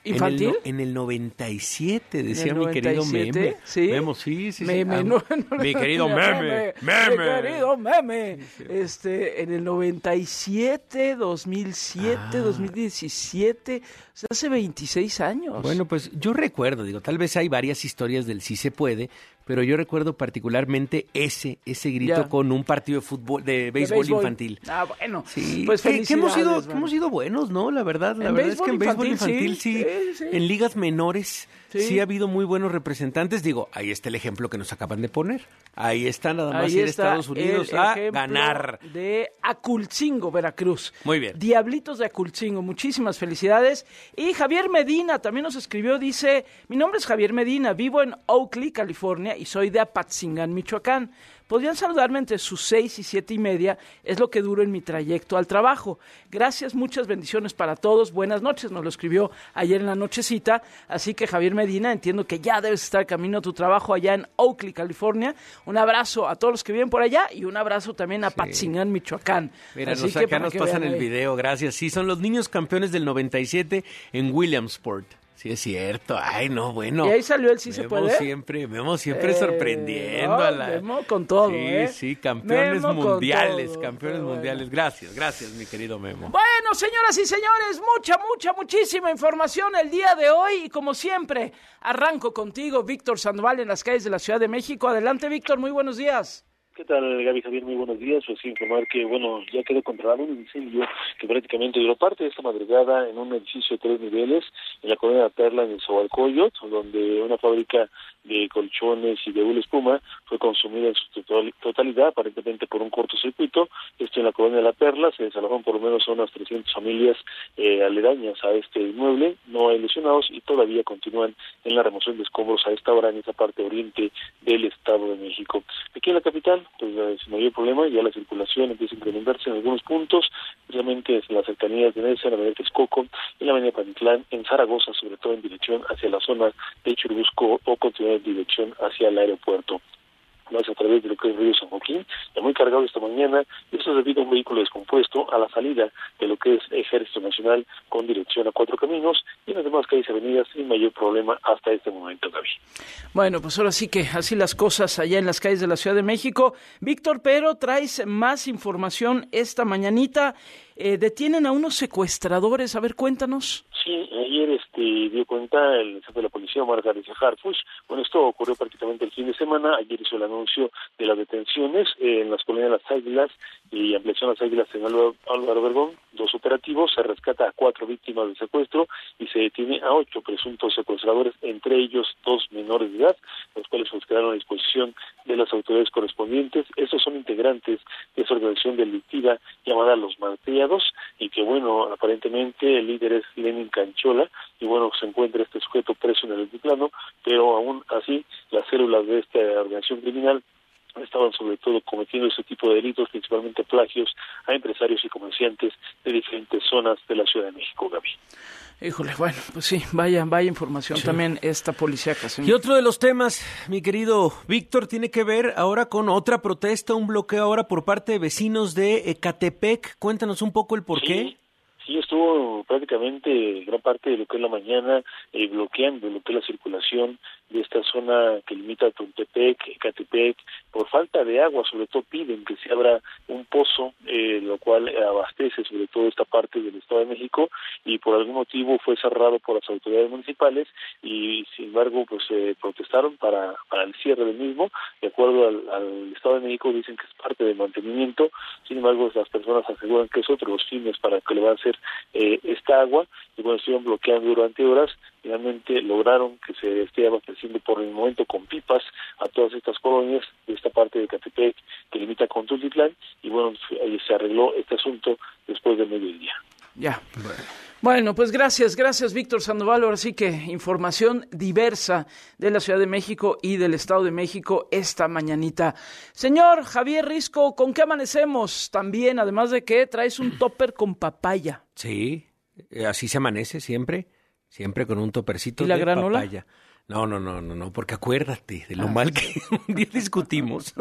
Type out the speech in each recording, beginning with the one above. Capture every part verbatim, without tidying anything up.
¿Infantil? En el, no, en el noventa y siete, decía ¿En el mi querido noventa y siete? Meme. ¿Sí? Memo, sí, sí, sí. Meme, Ah, no, no, mi querido no, Meme, Meme. Mi querido Meme. Este, en el noventa y siete, dos mil siete, Ah. dos mil diecisiete, o sea, hace veintiséis años. Bueno, pues yo recuerdo, digo, tal vez hay varias historias del sí se puede, pero yo recuerdo particularmente ese, ese grito Ya. con un partido de fútbol, de De béisbol, infantil. Ah, bueno. Sí, Pues que, que hemos sido, felicidades, que man. hemos sido buenos, ¿no? La verdad, la En verdad es que en béisbol béisbol infantil, infantil sí, sí, sí, sí. en ligas menores Sí. sí. ha habido muy buenos representantes. Digo, ahí está el ejemplo que nos acaban de poner. Ahí está nada más Ahí ir a está Estados Unidos el a ejemplo ganar. de Acultzingo, Veracruz. Muy bien. Diablitos de Acultzingo, muchísimas felicidades. Y Javier Medina también nos escribió, dice, mi nombre es Javier Medina, vivo en Oakley, California, y soy de Apatzingán, Michoacán. Podrían saludarme entre sus seis y siete y media, es lo que duro en mi trayecto al trabajo. Gracias, muchas bendiciones para todos, buenas noches, nos lo escribió ayer en la nochecita, así que Javier Medina, entiendo que ya debes estar camino a tu trabajo allá en Oakley, California. Un abrazo a todos los que viven por allá y un abrazo también a Sí. Apatzingán, Michoacán. Mira, Así nos, que acá para nos que pasan vean el ahí. video, gracias. Sí, son los niños campeones del noventa y siete en Williamsport. Sí, es cierto. Ay, no, bueno. Y ahí salió el sí se Memo puede. siempre, Memo siempre Eh, sorprendiendo no, a la... Memo con todo, sí, ¿eh? Sí, campeones Memo con mundiales, todo, campeones pero bueno. mundiales. Gracias, gracias, mi querido Memo. Bueno, señoras y señores, mucha, mucha, muchísima información el día de hoy y como siempre, arranco contigo, Víctor Sandoval, en las calles de la Ciudad de México. Adelante, Víctor, muy buenos días. ¿Qué tal, Gaby Javier? Muy buenos días. Pues informar que, bueno, ya quedó controlado un incendio que prácticamente duró parte de esta madrugada en un edificio de tres niveles en la colonia de La Perla, en el Zahualcóyotl, donde una fábrica de colchones y de hule espuma fue consumida en su total, totalidad, aparentemente por un cortocircuito. Esto en la colonia de La Perla. Se desalojaron por lo menos unas trescientas familias eh, aledañas a este inmueble. No hay lesionados y todavía continúan en la remoción de escombros a esta hora en esta parte oriente del Estado de México. Aquí en la capital, pues eh, sin mayor problema, ya la circulación empieza a incrementarse en algunos puntos, especialmente en las cercanías de Nesa, en la avenida Texcoco, en la avenida Pantitlán, en Zaragoza, sobre todo en dirección hacia la zona de Churubusco o continuar en dirección hacia el aeropuerto. Más a través de lo que es Río San Joaquín, ya muy cargado esta mañana, y esto es debido a un vehículo descompuesto a la salida de lo que es Ejército Nacional con dirección a Cuatro Caminos, y en las demás calles y avenidas sin mayor problema hasta este momento, Gaby. Bueno, pues ahora sí que así las cosas allá en las calles de la Ciudad de México. Víctor, pero traes más información esta mañanita. Eh, detienen a unos secuestradores. A ver, cuéntanos. Sí, ayer este, dio cuenta el jefe de la policía, Omar García Harfuch. Bueno, esto ocurrió prácticamente el fin de semana. Ayer hizo el anuncio de las detenciones eh, en las colonias de Las Águilas y ampliación de Las Águilas en Álvaro, Álvaro Obregón. Dos operativos, se rescata a cuatro víctimas del secuestro y se detiene a ocho presuntos secuestradores, entre ellos dos menores de edad, los cuales pues quedaron a disposición de las autoridades correspondientes. Estos son integrantes de esa organización delictiva llamada Los Malteados, y que bueno, aparentemente el líder es Lenin Canchola, y bueno, se encuentra este sujeto preso en el altiplano, pero aún así las células de esta organización criminal estaban sobre todo cometiendo ese tipo de delitos, principalmente plagios a empresarios y comerciantes de diferentes zonas de la Ciudad de México, Gaby. Híjole, bueno, pues sí, vaya, vaya información sí. También esta policíaca. Sí. Y otro de los temas, mi querido Víctor, tiene que ver ahora con otra protesta, un bloqueo ahora por parte de vecinos de Ecatepec. Cuéntanos un poco el por sí. qué. Sí, estuvo prácticamente gran parte de lo que es la mañana eh, bloqueando lo que es la circulación de esta zona que limita a Tultepec, Ecatepec, por falta de agua. Sobre todo piden que se abra un pozo, eh, lo cual abastece sobre todo esta parte del Estado de México, y por algún motivo fue cerrado por las autoridades municipales y sin embargo pues eh, protestaron para, para el cierre del mismo. De acuerdo al, al Estado de México dicen que es parte del mantenimiento, sin embargo las personas aseguran que es otro de los fines para que le va a hacer eh, esta agua, y bueno, estuvieron bloqueando durante horas. Finalmente lograron que se esté abasteciendo por el momento con pipas a todas estas colonias de esta parte de Ecatepec que limita con Tultitlán, y bueno, se arregló este asunto después del mediodía. Ya. Bueno. Bueno, pues gracias, gracias Víctor Sandoval. Ahora sí que información diversa de la Ciudad de México y del Estado de México esta mañanita. Señor Javier Risco, ¿con qué amanecemos? También, además de que traes un topper con papaya. Sí, así se amanece siempre, siempre con un topercito ¿Y la de granola? papaya. No, no, no, no, no, porque acuérdate de lo ah, mal que un día discutimos.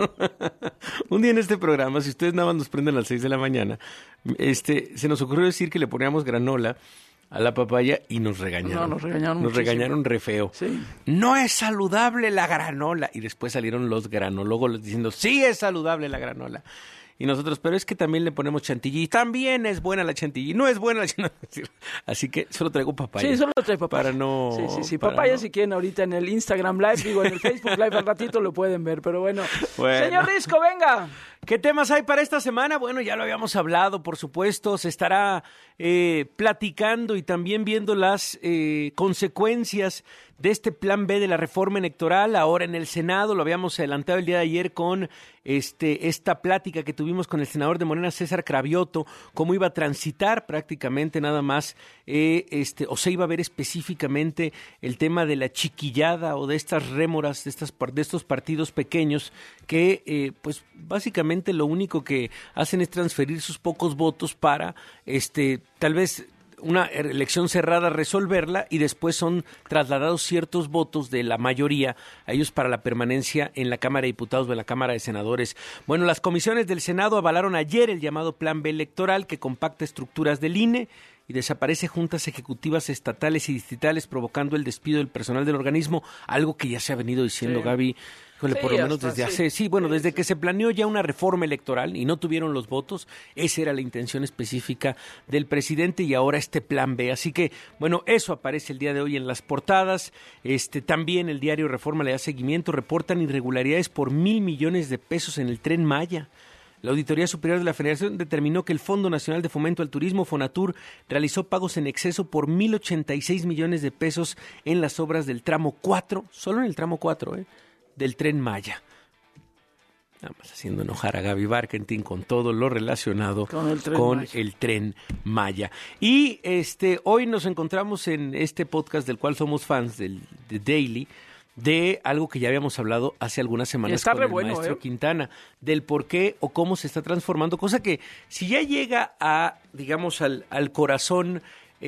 Un día en este programa, si ustedes nada más nos prenden a las seis de la mañana, este, se nos ocurrió decir que le poníamos granola a la papaya y nos regañaron. No, nos regañaron Nos muchísimo. regañaron re feo. Sí. No es saludable la granola. Y después salieron los granólogos diciendo, sí es saludable la granola. Y nosotros, pero es que también le ponemos chantilly. También es buena la chantilly. No es buena la chantilly. Así que solo traigo papaya. Sí, solo traigo papaya. Para no... Sí, sí, sí. para Papaya no... si quieren ahorita en el Instagram Live, digo, en el Facebook Live al ratito lo pueden ver, pero bueno. Bueno. Señor Risco, venga. ¿Qué temas hay para esta semana? Bueno, ya lo habíamos hablado, por supuesto. Se estará eh, platicando y también viendo las eh, consecuencias de este plan B de la reforma electoral ahora en el Senado. Lo habíamos adelantado el día de ayer con este esta plática que tuvimos con el senador de Morena, César Cravioto, cómo iba a transitar prácticamente nada más, eh, este, o se iba a ver específicamente el tema de la chiquillada o de estas rémoras, de, estas, de estos partidos pequeños que, eh, pues, básicamente lo único que hacen es transferir sus pocos votos para, este, tal vez una elección cerrada, resolverla y después son trasladados ciertos votos de la mayoría a ellos para la permanencia en la Cámara de Diputados o en la Cámara de Senadores. Bueno, las comisiones del Senado avalaron ayer el llamado Plan B electoral que compacta estructuras del I N E y desaparece juntas ejecutivas estatales y distritales, provocando el despido del personal del organismo, algo que ya se ha venido diciendo, sí. Gaby, híjole, sí, por lo menos hasta, desde hace, sí, sí bueno, sí, desde sí. que se planeó ya una reforma electoral y no tuvieron los votos, esa era la intención específica del presidente y ahora este plan B. Así que, bueno, eso aparece el día de hoy en las portadas. Este, también el diario Reforma le da seguimiento, reportan irregularidades por mil millones de pesos en el Tren Maya. La Auditoría Superior de la Federación determinó que el Fondo Nacional de Fomento al Turismo, Fonatur, realizó pagos en exceso por mil ochenta y seis millones de pesos en las obras del tramo cuatro, solo en el tramo cuatro, ¿eh? del Tren Maya. Nada más haciendo enojar a Gaby Barkentin con todo lo relacionado con el Tren con Maya. El Tren Maya. Y este hoy nos encontramos en este podcast del cual somos fans, del The Daily, de algo que ya habíamos hablado hace algunas semanas con el bueno, maestro ¿eh? Quintana, del por qué o cómo se está transformando, cosa que si ya llega a, digamos, al, al corazón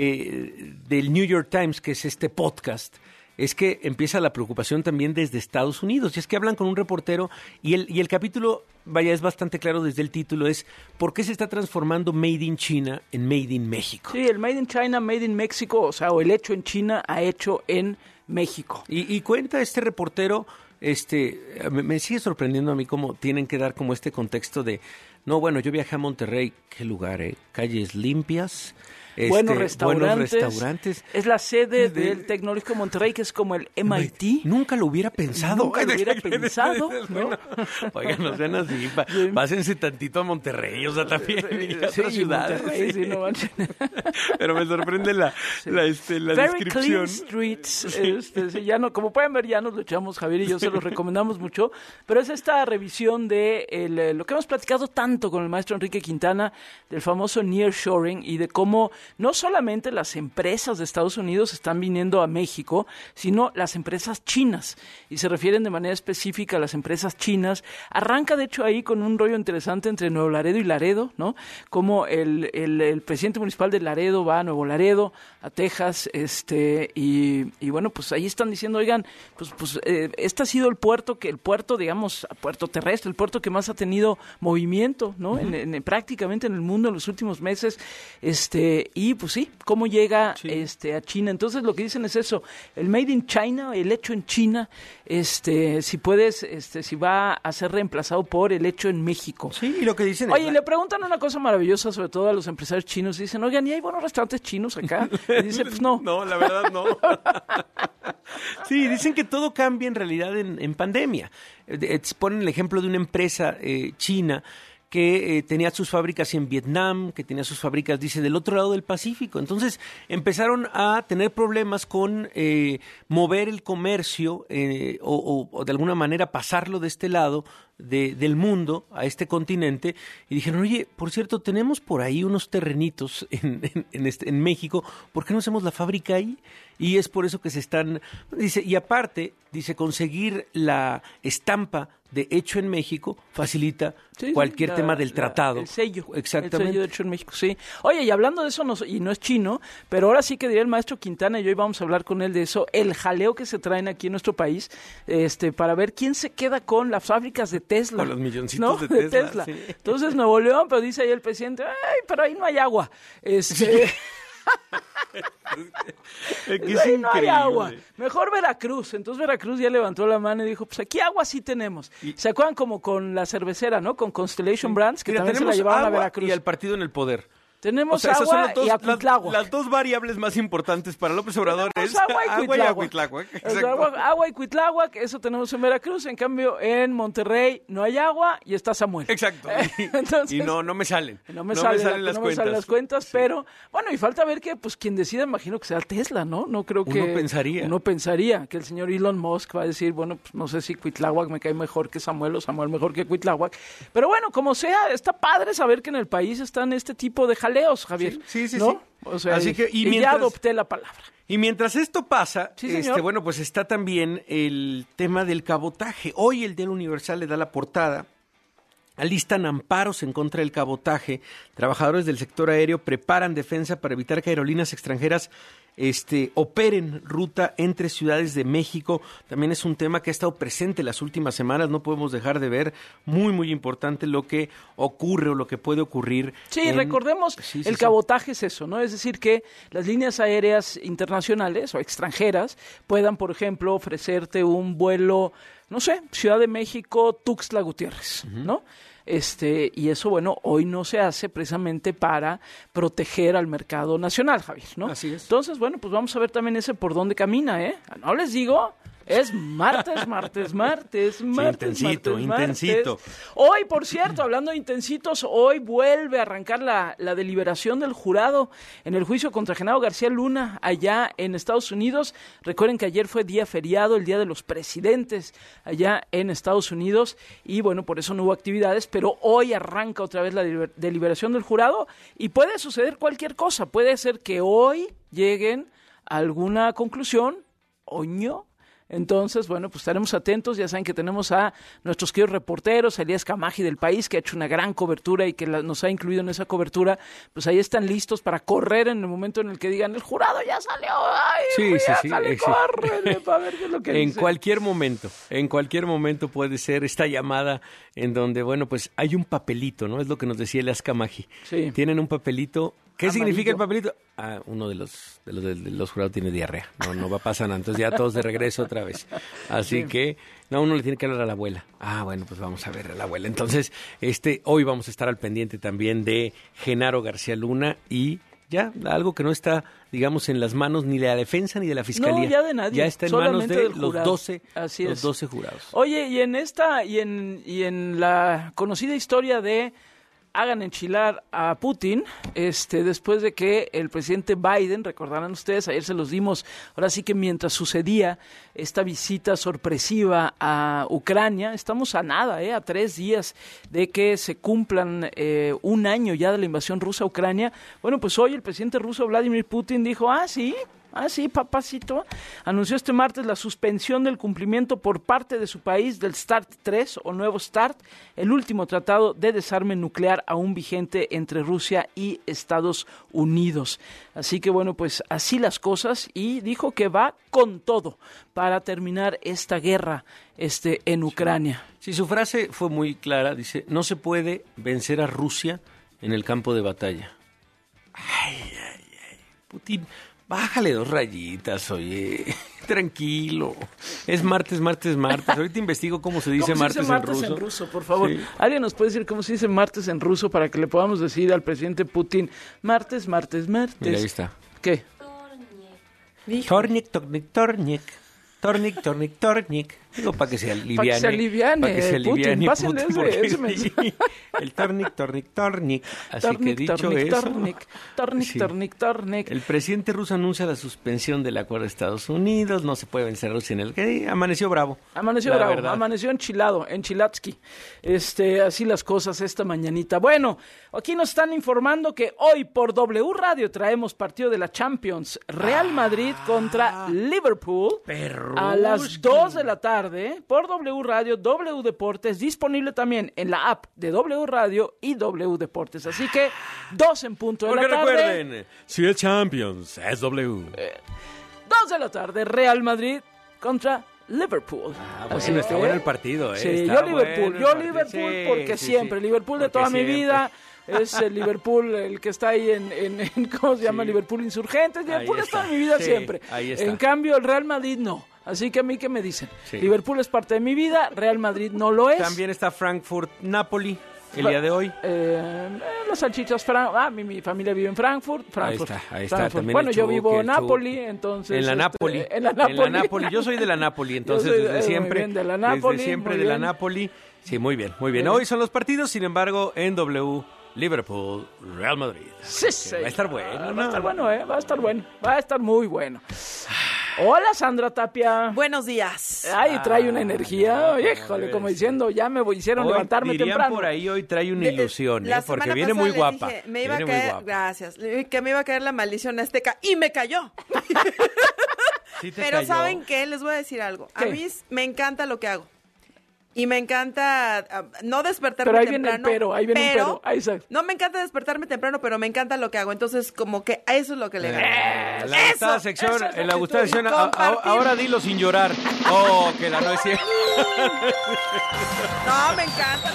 eh, del New York Times, que es este podcast, es que empieza la preocupación también desde Estados Unidos. Y es que hablan con un reportero y el, y el capítulo, vaya, es bastante claro desde el título, es ¿por qué se está transformando Made in China en Made in México? Sí, el Made in China, Made in México, o sea, o el hecho en China a hecho en México. Y, y cuenta este reportero, este, me, me sigue sorprendiendo a mí cómo tienen que dar como este contexto de, no, bueno, yo viajé a Monterrey, qué lugar, eh, calles limpias, este, buenos, restaurantes, buenos restaurantes. Es la sede de... del Tecnológico de Monterrey, que es como el M I T. Nunca lo hubiera pensado. Nunca lo hubiera pensado, ¿no? Oigan, no sean así, pa, pásense tantito a Monterrey, o sea, también sí, a otras ciudades. Monterrey, sí, no manches. Pero me sorprende la, sí. la, este, la Very descripción. Clean Streets. Sí. Este, sí, ya no, como pueden ver, ya nos lo echamos, Javier y yo, se los recomendamos mucho. Pero es esta revisión de el, lo que hemos platicado tanto con el maestro Enrique Quintana, del famoso nearshoring y de cómo no solamente las empresas de Estados Unidos están viniendo a México, sino las empresas chinas. Y se refieren de manera específica a las empresas chinas. Arranca, de hecho, ahí con un rollo interesante entre Nuevo Laredo y Laredo, ¿no? Como el, el, el presidente municipal de Laredo va a Nuevo Laredo, a Texas, este, y, y bueno, pues ahí están diciendo, oigan, pues, pues eh, este ha sido el puerto, que el puerto, digamos, puerto terrestre, el puerto que más ha tenido movimiento, ¿no? Uh-huh. en, en, prácticamente en el mundo en los últimos meses, este, y pues sí, cómo llega sí. este a China. Entonces lo que dicen es eso, el Made in China, el hecho en China, este, si puedes, este, si va a ser reemplazado por el hecho en México. Sí, y lo que dicen Oye, es... le preguntan una cosa maravillosa, sobre todo a los empresarios chinos, dicen, oigan, ¿y hay buenos restaurantes chinos acá? Y dice, pues no. No, la verdad no. Sí, dicen que todo cambia en realidad en, en pandemia. Ponen el ejemplo de una empresa eh, china que eh, tenía sus fábricas en Vietnam, que tenía sus fábricas, dice, del otro lado del Pacífico. Entonces empezaron a tener problemas con eh, mover el comercio eh, o, o, o de alguna manera pasarlo de este lado de, del mundo a este continente y dijeron, oye, por cierto, tenemos por ahí unos terrenitos en, en, en, este, en México, ¿por qué no hacemos la fábrica ahí? Y es por eso que se están, dice, y aparte, dice, conseguir la estampa de hecho en México facilita sí, cualquier la, tema del tratado. La, el sello. Exactamente. El sello de hecho en México, sí. Oye, y hablando de eso, no, y no es chino, pero ahora sí que diría el maestro Quintana, y hoy vamos a hablar con él de eso, el jaleo que se traen aquí en nuestro país, este, para ver quién se queda con las fábricas de Tesla. Con los milloncitos ¿no? de Tesla. De Tesla. Sí. Entonces, Nuevo León, pero dice ahí el presidente, ay, pero ahí no hay agua. Este... Sí. Es que es Ahí no hay increíble. agua. Mejor Veracruz. Entonces Veracruz ya levantó la mano y dijo, pues aquí agua sí tenemos. Y- ¿Se acuerdan como con la cervecera, no? Con Constellation Brands, que Mira, también se la tenemos llevaron a agua Veracruz. y el partido en el poder. Tenemos O sea, esas son agua las dos, y Acuitláhuac. las, las dos variables más importantes para López Obrador Tenemos es agua y Cuitláhuac. Acuitláhuac, O sea, exacto. agua, agua y Cuitláhuac, eso tenemos en Veracruz. En cambio, en Monterrey no hay agua y está Samuel. Exacto. Y, Entonces, y no, no me salen. No me, sale la- salen las no me cuentas. salen las cuentas, Sí. pero bueno, y falta ver que pues quien decida, imagino que sea Tesla, ¿no? No creo que... Uno pensaría. Uno pensaría que el señor Elon Musk va a decir, bueno, pues no sé si Cuitláhuac me cae mejor que Samuel o Samuel mejor que Cuitláhuac. Pero bueno, como sea, está padre saber que en el país están este tipo de jaleos, Javier. Sí, sí, sí, ¿no? sí. O sea, Así y, que, y y ya mientras- adopté la palabra. Y mientras esto pasa, Sí, señor. este, bueno, pues está también el tema del cabotaje. Hoy el Diario Universal le da la portada. Alistan amparos en contra del cabotaje. Trabajadores del sector aéreo preparan defensa para evitar que aerolíneas extranjeras este, operen ruta entre ciudades de México. También es un tema que ha estado presente las últimas semanas. No podemos dejar de ver. Muy, muy importante lo que ocurre o lo que puede ocurrir. Sí, en- recordemos, Sí, sí, el sí. cabotaje es eso, ¿no? Es decir, que las líneas aéreas internacionales o extranjeras puedan, por ejemplo, ofrecerte un vuelo, no sé, Ciudad de México, Tuxtla Gutiérrez, ¿no? Este, y eso, bueno, hoy no se hace precisamente para proteger al mercado nacional, Javier, ¿no? Así es. Entonces, bueno, pues vamos a ver también ese por dónde camina, ¿eh? No les digo, es martes, martes, martes, martes, intensito, martes, martes. intensito. Hoy, por cierto, hablando de intensitos, hoy vuelve a arrancar la, la deliberación del jurado en el juicio contra Genaro García Luna allá en Estados Unidos. Recuerden que ayer fue día feriado, el Día de los Presidentes allá en Estados Unidos y bueno, por eso no hubo actividades, pero hoy arranca otra vez la deliber- deliberación del jurado y puede suceder cualquier cosa. Puede ser que hoy lleguen a alguna conclusión o no. Entonces, bueno, pues estaremos atentos. Ya saben que tenemos a nuestros queridos reporteros, Elías Camaji del País, que ha hecho una gran cobertura y que la- nos ha incluido en esa cobertura. Pues ahí están listos para correr en el momento en el que digan, el jurado ya salió. Ay, Sí, güey, sí, ya sí, sale, eh, sí. córrele para ver qué es lo que En dice. cualquier momento, en cualquier momento puede ser esta llamada en donde, bueno, pues hay un papelito, ¿no? Es lo que nos decía Elias Camaji. Sí. Tienen un papelito. ¿Qué Amarillo. significa el papelito? Ah, uno de los de los, de los jurados tiene diarrea. No, no va a pasar nada. Entonces ya todos de regreso otra vez. Así que, no, uno le tiene que hablar a la abuela. Ah, bueno, pues vamos a ver a la abuela. Entonces, este, hoy vamos a estar al pendiente también de Genaro García Luna y ya, algo que no está, digamos, en las manos ni de la defensa ni de la fiscalía. No, ya de nadie, Ya está en manos solamente de del los jurado. doce, Así los es. doce jurados. Oye, y en esta, y en, y en la conocida historia de hagan enchilar a Putin, este, después de que el presidente Biden, recordarán ustedes, ayer se los dimos, ahora sí que mientras sucedía esta visita sorpresiva a Ucrania, estamos a nada, eh, a tres días de que se cumplan eh, un año ya de la invasión rusa a Ucrania. Bueno, pues hoy el presidente ruso Vladimir Putin dijo, ah, sí, Ah, sí, papacito. Anunció este martes la suspensión del cumplimiento por parte de su país del START tres o nuevo START, el último tratado de desarme nuclear aún vigente entre Rusia y Estados Unidos. Así que bueno, pues así las cosas y dijo que va con todo para terminar esta guerra este, en Ucrania. Sí, su frase fue muy clara. Dice, no se puede vencer a Rusia en el campo de batalla. Ay, ay, ay. Putin, bájale dos rayitas, oye. Tranquilo. Es martes, martes, martes. Ahorita investigo cómo se dice, ¿Cómo martes, se dice martes en en ruso. ruso, por favor? Sí. ¿Alguien nos puede decir cómo se dice martes en ruso para que le podamos decir al presidente Putin martes, martes, martes? Mira, ahí está. ¿Qué? Tornik, tornik, tornik. Tornik, tornik, tornik. Digo, para que se aliviane. Para que se aliviane, Para que se Putin. aliviane, Pásenle Putin, ese- porque ese sí, mensaje. el tornik, tornik, tornik. Así que Tornik, dicho tornik, eso... tornik, tornik, sí. tornik, tornik. El presidente ruso anuncia la suspensión del acuerdo de Estados Unidos. No se puede vencer a Rusia en el que amaneció bravo. Amaneció la bravo, verdad. amaneció enchilado, enchilatsky. Este, así las cosas esta mañanita. Bueno, aquí nos están informando que hoy por W Radio traemos partido de la Champions. Real Madrid contra Liverpool. Perruski. A las dos de la tarde por W Radio, W Deportes, disponible también en la app de W Radio y W Deportes. Así que dos en punto de Porque la tarde. recuerden, si el Champions es W. Dos de la tarde, Real Madrid contra Liverpool. Ah, Así bueno, está que- bueno el partido, ¿eh? Sí, Está yo Liverpool, bueno el yo partido. Liverpool Sí, porque sí, siempre, sí. Liverpool de Porque toda mi siempre. vida. es el Liverpool el que está ahí en, en, en ¿cómo se llama? Sí. Liverpool Insurgentes. Liverpool está. está en mi vida sí, siempre. Ahí está. En cambio, el Real Madrid no. Así que a mí, ¿qué me dicen? Sí. Liverpool es parte de mi vida, Real Madrid no lo es. También está Frankfurt-Napoli. El día de hoy. Eh, los salchichas, Fran- ah, mi, mi familia vive en Frankfurt. Frankfurt ahí está, ahí está. Frankfurt. Bueno, yo vivo en Nápoli, entonces. En la Nápoli. Este, en la Nápoli. En la Nápoli. Yo soy de la Nápoli, entonces soy, desde eh, siempre. Muy bien, de la Nápoli. Desde siempre de la Nápoli. Sí, muy bien, muy bien. Hoy son los partidos, sin embargo, en W, Liverpool, Real Madrid. Sí, sí. Va a estar bueno. Va ¿no? a estar bueno, ¿eh? Va a estar bueno. Va a estar muy bueno. Hola, Sandra Tapia. Buenos días. Ay, trae una energía, Ah, híjole, como diciendo, ya me hicieron hoy, levantarme dirían temprano. por ahí, hoy trae una ilusión, La ¿eh? Porque semana viene pasada muy guapa. les dije, me iba a viene muy caer, guapa. gracias, que me iba a caer la maldición azteca y me cayó. ¿Sí te Pero cayó? ¿saben qué? Les voy a decir algo. ¿Qué? A mí me encanta lo que hago. Y me encanta uh, no despertarme Pero ahí temprano. viene el pero, ahí viene un pero. Ahí está. No me encanta despertarme temprano, pero me encanta lo que hago. Entonces, como que a eso es lo que le gano. Eh, la gustada sección, eso es en la lo que gustada tú- sección, a- a- compartir. ahora dilo sin llorar. Oh, que la no es cierto. No, me encanta.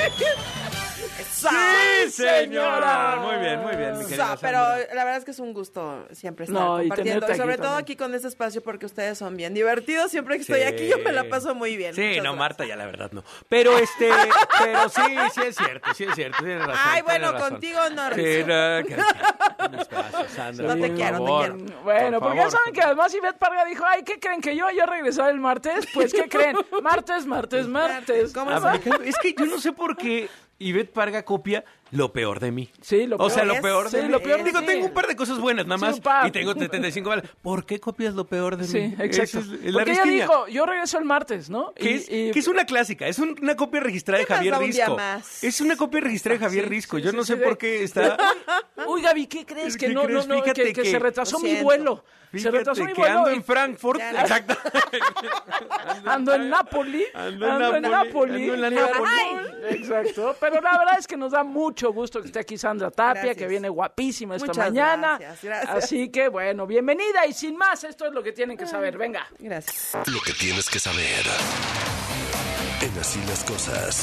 Sí, señora. Muy bien, muy bien, mi querida So, pero Sandra. la verdad es que es un gusto siempre estar No, y compartiendo. tenerte Y sobre aquí todo también. aquí con este espacio porque ustedes son bien divertidos. Siempre que estoy Sí. aquí yo me la paso muy bien. Sí, Muchas no, gracias. Marta, ya la verdad no. Pero este, pero sí, sí es cierto, sí es cierto. Tienes razón. Ay, tienes bueno, razón. contigo no, Sí, Rizo. no, que- un espacio, Sandra, No te por quiero, te favor. quiero. Bueno, Por porque ya favor. saben que además Ivette Parga dijo, ay, ¿qué creen? ¿Que yo voy a regresar el martes? Pues, ¿qué creen? Martes, martes, martes. ¿Cómo Ah, se- me cae- Es que yo no sé por qué Ivette Parga copia lo peor de mí. Sí, lo O peor. sea, lo es- peor de sí, mí. lo peor de Digo, ti. tengo un par de cosas buenas nada Sí, más un par. y tengo setenta y cinco balas. ¿Por qué copias lo peor de mí? Sí, exacto. Esa es la Porque ella risquiña. dijo, yo regreso el martes, ¿no? Que Y- es, y- que es una clásica, es un- una copia registrada de ¿Qué más Javier da un día Risco. más? Es una copia registrada de Javier Sí, Risco. sí, Yo sí, no sí, sé de- por qué está. Uy, Gaby, ¿qué crees? Que ¿Qué no, crees? no, no, Fíjate que, que que- se retrasó Lo mi siento. vuelo. se Fíjate retrasó mi que vuelo. ando y- en Frankfurt. Ya no. Exacto. Ando en Nápoli. Ando en Ando en Nápoli, Nápoli. ando en la Nápoli. Nápoli. Exacto. Pero la verdad es que nos da mucho gusto que esté aquí Sandra Tapia, Gracias. que viene guapísima esta Muchas mañana. gracias, gracias. Así que, bueno, bienvenida. Y sin más, esto es lo que tienen que saber. Venga. Gracias. Lo que tienes que saber. En Así las Cosas.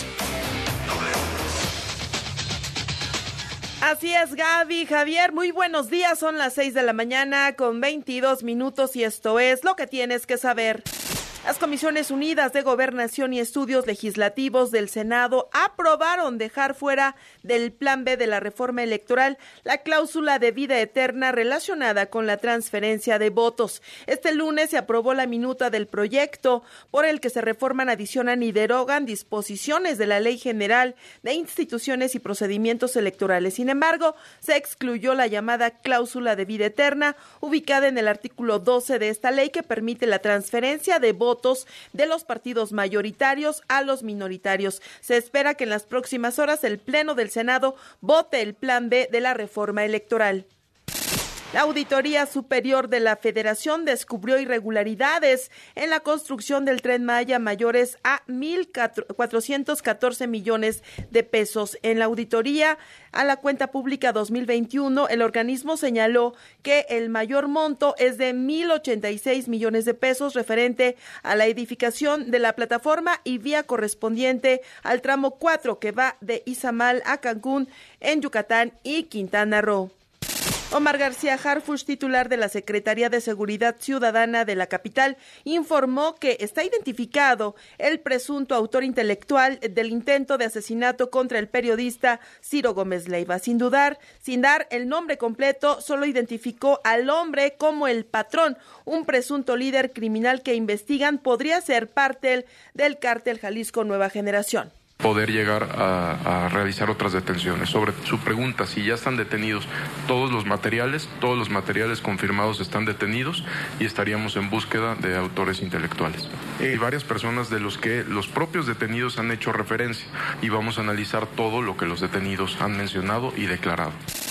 Así es, Gaby, Javier, muy buenos días. Son las seis de la mañana con veintidós minutos y esto es lo que tienes que saber. Las Comisiones Unidas de Gobernación y Estudios Legislativos del Senado aprobaron dejar fuera del Plan B de la reforma electoral la cláusula de vida eterna relacionada con la transferencia de votos. Este lunes se aprobó la minuta del proyecto por el que se reforman, adicionan y derogan disposiciones de la Ley General de Instituciones y Procedimientos Electorales. Sin embargo, se excluyó la llamada cláusula de vida eterna, ubicada en el artículo doce de esta ley, que permite la transferencia de votos de los partidos mayoritarios a los minoritarios. Se espera que en las próximas horas el Pleno del Senado vote el Plan B de la reforma electoral. La Auditoría Superior de la Federación descubrió irregularidades en la construcción del Tren Maya mayores a mil cuatrocientos catorce millones de pesos. En la auditoría a la cuenta pública dos mil veintiuno, el organismo señaló que el mayor monto es de mil ochenta y seis millones de pesos referente a la edificación de la plataforma y vía correspondiente al tramo cuatro que va de Izamal a Cancún en Yucatán y Quintana Roo. Omar García Harfuch, titular de la Secretaría de Seguridad Ciudadana de la capital, informó que está identificado el presunto autor intelectual del intento de asesinato contra el periodista Ciro Gómez Leiva. Sin dudar, sin dar el nombre completo, solo identificó al hombre como el patrón, un presunto líder criminal que investigan podría ser parte del cártel Jalisco Nueva Generación. Poder llegar a, a realizar otras detenciones. Sobre su pregunta, si ya están detenidos todos los materiales, todos los materiales confirmados están detenidos y estaríamos en búsqueda de autores intelectuales. Y varias personas de los que los propios detenidos han hecho referencia y vamos a analizar todo lo que los detenidos han mencionado y declarado.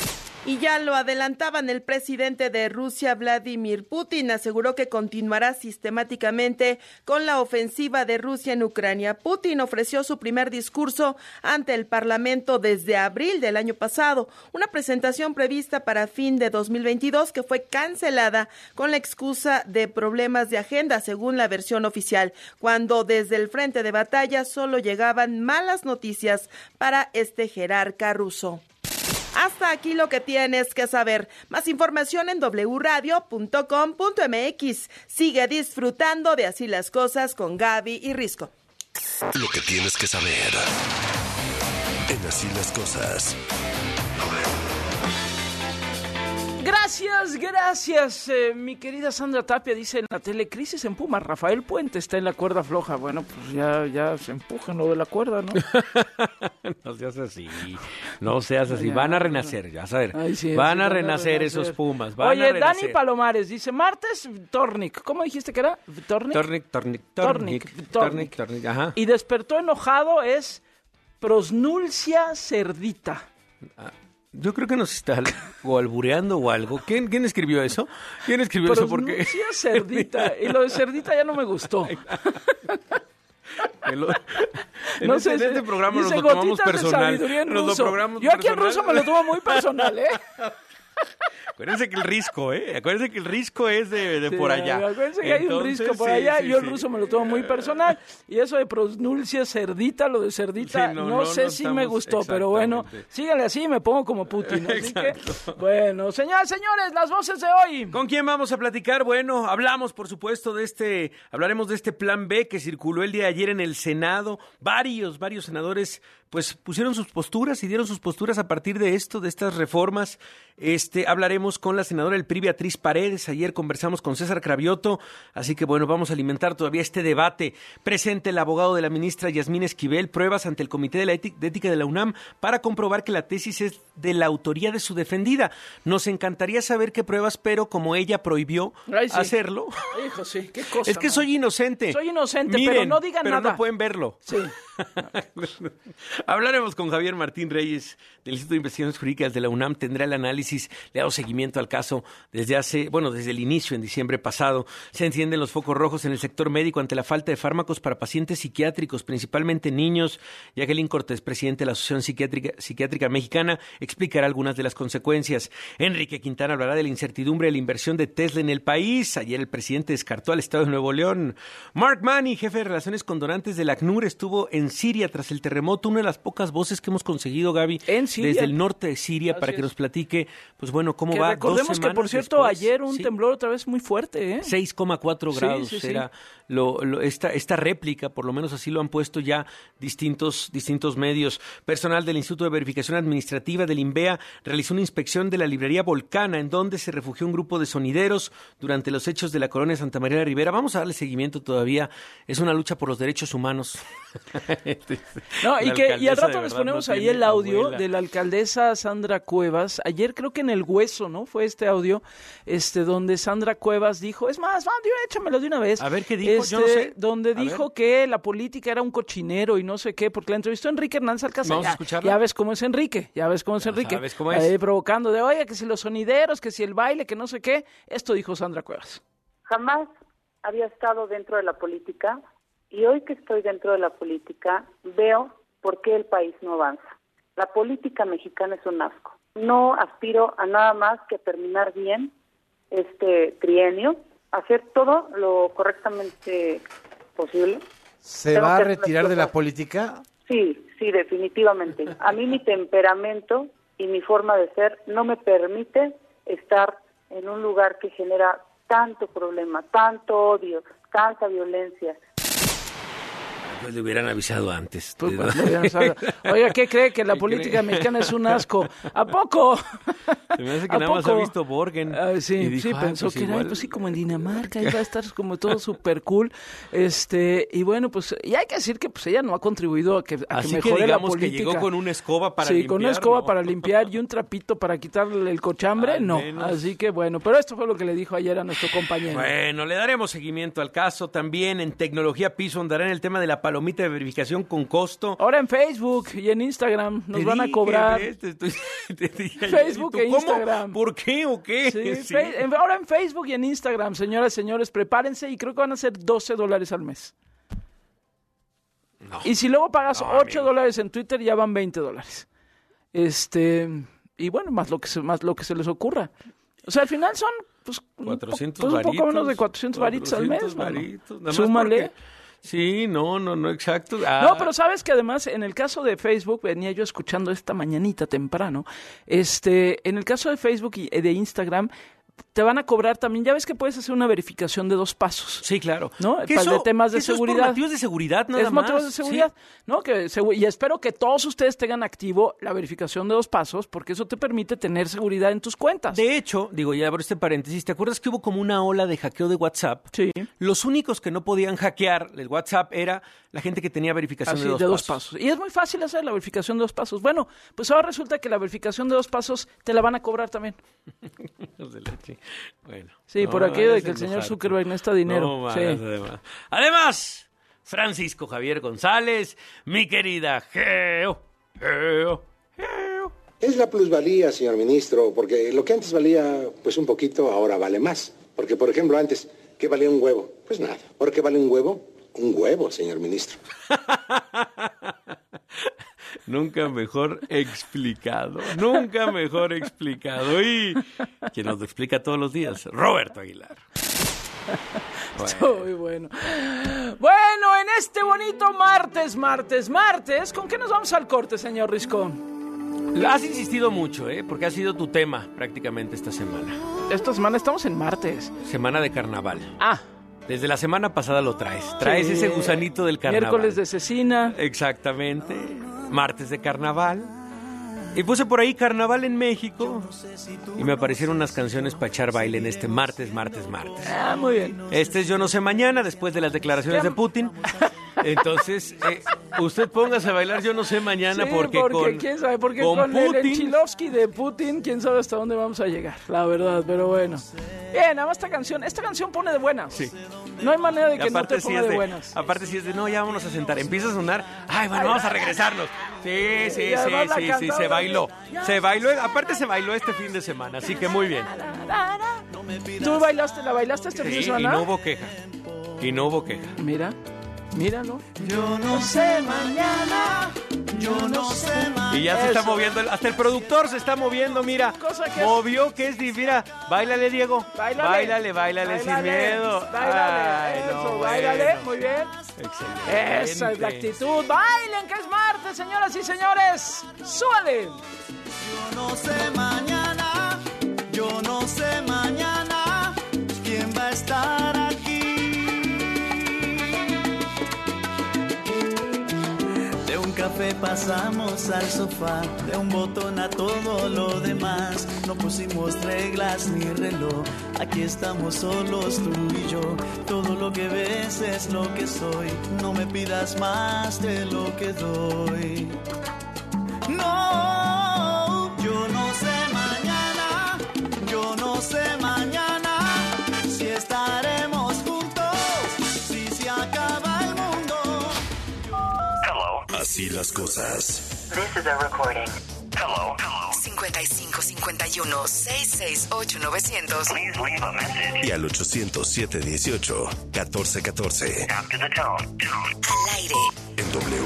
Y ya lo adelantaban, el presidente de Rusia, Vladimir Putin, aseguró que continuará sistemáticamente con la ofensiva de Rusia en Ucrania. Putin ofreció su primer discurso ante el Parlamento desde abril del año pasado, una presentación prevista para fin de dos mil veintidós que fue cancelada con la excusa de problemas de agenda, según la versión oficial, cuando desde el frente de batalla solo llegaban malas noticias para este jerarca ruso. Hasta aquí lo que tienes que saber. Más información en doble u radio punto com punto m x. Sigue disfrutando de Así las Cosas con Gaby y Risco. Lo que tienes que saber en Así las Cosas. Gracias, gracias, eh, mi querida Sandra Tapia dice en la tele, crisis en Pumas, Rafael Puente está en la cuerda floja. Bueno, pues ya, ya se empujan lo de la cuerda, ¿no? No seas así, no seas así, van a renacer, ya sabes, Ay, sí, van sí, a van a renacer renacer. esos Pumas, van Oye, a renacer. Dani Palomares dice, martes, Tornik, ¿cómo dijiste que era? ¿Tornik? Tornik, Tornik, Tornik, Tornik, Tornik, ajá. Y despertó enojado es prosnulcia cerdita. Yo creo que nos está o albureando o algo. ¿Quién, quién escribió eso? ¿Quién escribió eso? Porque Prosnulcia cerdita. Y lo de cerdita ya no me gustó. En, lo, en, no este, sé, en este programa nos dice, lo tomamos gotitas de personal. sabiduría en Nos lo ruso. programamos Yo aquí en personal. ruso me lo tomo muy personal, ¿eh? Acuérdense que el risco, ¿eh? Acuérdense que el risco es de, de Sí, por allá. Acuérdense que hay un Entonces, risco por sí, allá. sí, Yo sí. el ruso me lo tomo muy personal. Y eso de prosnulcia cerdita, lo de cerdita, Sí, no, no, no, sé no si estamos- me gustó, pero bueno, exactamente. síganle así y me pongo como Putin. Así que, Exacto. bueno, señoras, señores, las voces de hoy. ¿Con quién vamos a platicar? Bueno, hablamos, por supuesto, de este, hablaremos de este plan B que circuló el día de ayer en el Senado. Varios, varios senadores, pues, pusieron sus posturas y dieron sus posturas a partir de esto, de estas reformas. Este, hablaremos con la senadora del P R I, Beatriz Paredes. Ayer conversamos con César Cravioto, así que, bueno, vamos a alimentar todavía este debate. Presente el abogado de la ministra Yasmín Esquivel, pruebas ante el Comité de, la Ética, de Ética de la UNAM para comprobar que la tesis es de la autoría de su defendida. Nos encantaría saber qué pruebas, pero como ella prohibió Ay, sí. hacerlo, Hijo, sí, qué cosa. es que man. soy inocente. Soy inocente, Miren, pero no digan pero nada. no pueden verlo. Sí. Hablaremos con Javier Martín Reyes del Instituto de Investigaciones Jurídicas de la UNAM. Tendrá el análisis, le ha dado seguimiento al caso desde hace, bueno, desde el inicio en diciembre pasado. Se encienden los focos rojos en el sector médico ante la falta de fármacos para pacientes psiquiátricos, principalmente niños. Jacqueline Cortés, presidente de la Asociación Psiquiátrica, Psiquiátrica Mexicana, explicará algunas de las consecuencias. Enrique Quintana hablará de la incertidumbre de la inversión de Tesla en el país. Ayer el presidente descartó al Estado de Nuevo León. Mark Manny, jefe de Relaciones con Donantes del ACNUR, estuvo en Siria tras el terremoto, una de las pocas voces que hemos conseguido, Gaby, ¿En Siria? desde el norte de Siria, Así para que es. nos platique, pues bueno, cómo Que va. recordemos Dos que, por semanas cierto, después, ayer un sí, temblor otra vez muy fuerte, ¿eh? seis coma cuatro Sí, grados sí, sí. era lo, lo- esta, esta réplica, por lo menos así lo han puesto ya distintos, distintos medios. Personal del Instituto de Verificación Administrativa del INVEA realizó una inspección de la librería Volcana, en donde se refugió un grupo de sonideros durante los hechos de la colonia Santa María de Rivera. Vamos a darle seguimiento todavía. Es una lucha por los derechos humanos. No, y La que y al alcaldesa rato de les verdad ponemos no ahí tiene el audio abuela. de la alcaldesa Sandra Cuevas. Ayer creo que en El Hueso, ¿no? Fue este audio, este, donde Sandra Cuevas dijo, es más, van, échamelo de una vez. A ver qué dijo, Este, yo no sé. donde A dijo ver. que la política era un cochinero y no sé qué, porque la entrevistó Enrique Hernández Alcázar. Vamos a Ya- escucharla. Ya ves cómo es Enrique, ya ves cómo es Ya Enrique. sabes cómo es. Ahí provocando de, oye, que si los sonideros, que si el baile, que no sé qué. Esto dijo Sandra Cuevas. Jamás había estado dentro de la política y hoy que estoy dentro de la política veo por qué el país no avanza. La política mexicana es un asco. No aspiro a nada más que terminar bien este trienio, hacer todo lo correctamente posible. ¿Se Tengo va a que hacer retirar las de la cosas. política? Sí, sí, definitivamente. A mí mi temperamento y mi forma de ser no me permite estar en un lugar que genera tanto problema, tanto odio, tanta violencia. Pues le hubieran avisado antes. Pues, pues, le hubieran sabido. Oiga, ¿qué cree? Que la ¿Qué política cree? mexicana es un asco. ¿A poco? Se me hace que ¿A nada más ha poco? visto Borgen. Ah, sí, y dijo, sí, "Ah, pensó pues que era, igual". pues sí, como en Dinamarca, iba a estar como todo súper cool. Este, y bueno, pues, y hay que decir que pues ella no ha contribuido a que, a que Así que mejore la digamos que política. llegó con una escoba para sí, limpiar. con una escoba ¿no? para limpiar y un trapito para quitarle el cochambre, Al no. menos. Así que bueno, pero esto fue lo que le dijo ayer a nuestro compañero. Bueno, le daremos seguimiento al caso. También en Tecnología Piso andará en el tema de la palomita de verificación con costo. Ahora en Facebook y en Instagram nos Te van a dije, cobrar. ¿ves? Te estoy- te dije ayer, Facebook ¿y tú e cómo? Instagram. ¿Por qué o qué? Sí, Sí. fe- en- ahora en Facebook y en Instagram, señoras y señores, prepárense y creo que van a ser doce dólares al mes. No. Y si luego pagas No, ocho amigo. dólares en Twitter, ya van veinte dólares. Este, y bueno, más lo que se, más lo que se les ocurra. O sea, al final son pues, un po- cuatrocientos pues, un poco varitos, menos de cuatrocientos varitos al mes. cuatrocientos mano. varitos, nada más Súmale. porque Sí, no, no, no, exacto. Ah. No, pero sabes que además en el caso de Facebook, venía yo escuchando esta mañanita temprano, este, en el caso de Facebook y de Instagram, te van a cobrar también, ya ves que puedes hacer una verificación de dos pasos. Sí, claro. ¿No? Que Para eso, de temas de eso seguridad. Es por motivos de seguridad, nada es más. motivos de seguridad, sí. ¿no? Que, y espero que todos ustedes tengan activo la verificación de dos pasos, porque eso te permite tener seguridad en tus cuentas. De hecho, digo, ya abro este paréntesis, ¿te acuerdas que hubo como una ola de hackeo de WhatsApp? Sí. Los únicos que no podían hackear el WhatsApp era la gente que tenía verificación Así, de, dos, de dos pasos. pasos. Y es muy fácil hacer la verificación de dos pasos. Bueno, pues ahora resulta que la verificación de dos pasos te la van a cobrar también. Bueno. Sí, no, por aquello de que el enojarte. señor Zuckerberg necesita dinero. No, sí. mames, además. Además, Francisco Javier González, mi querida Geo, Geo, Geo. Es la plusvalía, señor ministro, porque lo que antes valía pues un poquito, ahora vale más. Porque, por ejemplo, antes, ¿qué valía un huevo? Pues nada. ¿Por qué vale un huevo? Un huevo, señor ministro. Nunca mejor explicado, nunca mejor explicado. Y quien nos lo explica todos los días, Roberto Aguilar. Bueno. Muy bueno. Bueno, en este bonito martes, martes, martes, ¿con qué nos vamos al corte, señor Riscón? Has insistido mucho, ¿eh? Porque ha sido tu tema prácticamente esta semana. Esta semana estamos en martes. Semana de carnaval. Ah. Desde la semana pasada lo traes. Traes sí. ese gusanito del carnaval. Miércoles de cecina. Exactamente. Martes de carnaval. Y puse por ahí Carnaval en México. Y me aparecieron unas canciones para echar baile en este martes, martes, martes. Ah, muy bien. Este es Yo No Sé Mañana, después de las declaraciones de Putin. Entonces, eh, usted póngase a bailar Yo No Sé Mañana sí, porque, porque con, quién sabe, porque con, con Putin, el Enchilovsky de Putin, quién sabe hasta dónde vamos a llegar, la verdad, pero bueno. Bien, nada más esta canción, esta canción pone de buenas. Sí. No hay manera de que no te sí ponga de, de buenas. Aparte si es de, no, ya vámonos a sentar, empieza a sonar, ay, bueno, ay, vamos a regresarnos. Sí, sí, sí, sí, sí, se bailó. Se bailó, aparte se bailó este fin de semana, así que muy bien. ¿Tú bailaste, la bailaste este sí, fin de semana? Y no hubo queja, y no hubo queja. Mira. Míralo. Yo no sé mañana, yo no sé mañana. Y ya se está moviendo, hasta el productor se está moviendo, mira. Cosa que movió, que es, mira, báilale, Diego. Báilale, báilale, báilale, báilale sin miedo. Báilale, Ay, eso, no, báilale, bueno. muy bien. Excelente. Esa es la actitud. Bailen, que es martes, señoras y señores. ¡Súbale! Yo no sé mañana, yo no sé mañana quién va a estar aquí. Café pasamos al sofá, de un botón a todo lo demás. No pusimos reglas ni reloj, aquí estamos solos tú y yo. Todo lo que ves es lo que soy, no me pidas más de lo que doy. No, yo no sé mañana, yo no sé mañana si estaremos juntos, si se acaba el mundo. Así las cosas. This is a recording. Hello. cincuenta y cinco cincuenta y uno, seiscientos sesenta y ocho, novecientos. Please leave a message. Y al ochocientos, siete dieciocho, catorce catorce. After the tone. Al aire. En W.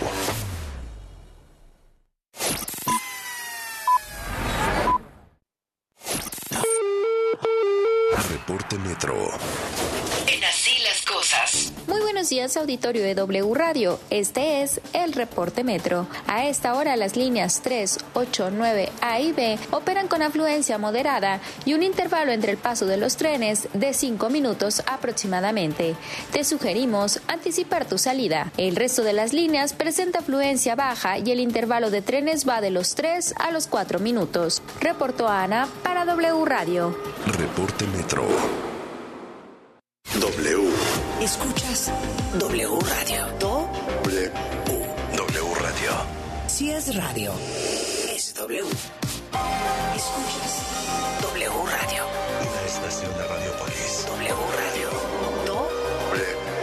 Reporte Metro. En Así las Cosas. Muy buenos días, auditorio de W Radio. Este es el Reporte Metro. A esta hora las líneas tres, ocho, nueve, A y B operan con afluencia moderada y un intervalo entre el paso de los trenes de cinco minutos aproximadamente. Te sugerimos anticipar tu salida. El resto de las líneas presenta afluencia baja y el intervalo de trenes va de los tres a los cuatro minutos. Reportó Ana para W Radio. Reporte Metro. W. Escuchas W Radio. Do. W. W Radio. Si es radio, es W. Escuchas W Radio. Una estación de Radiopolis. W Radio. Do. W.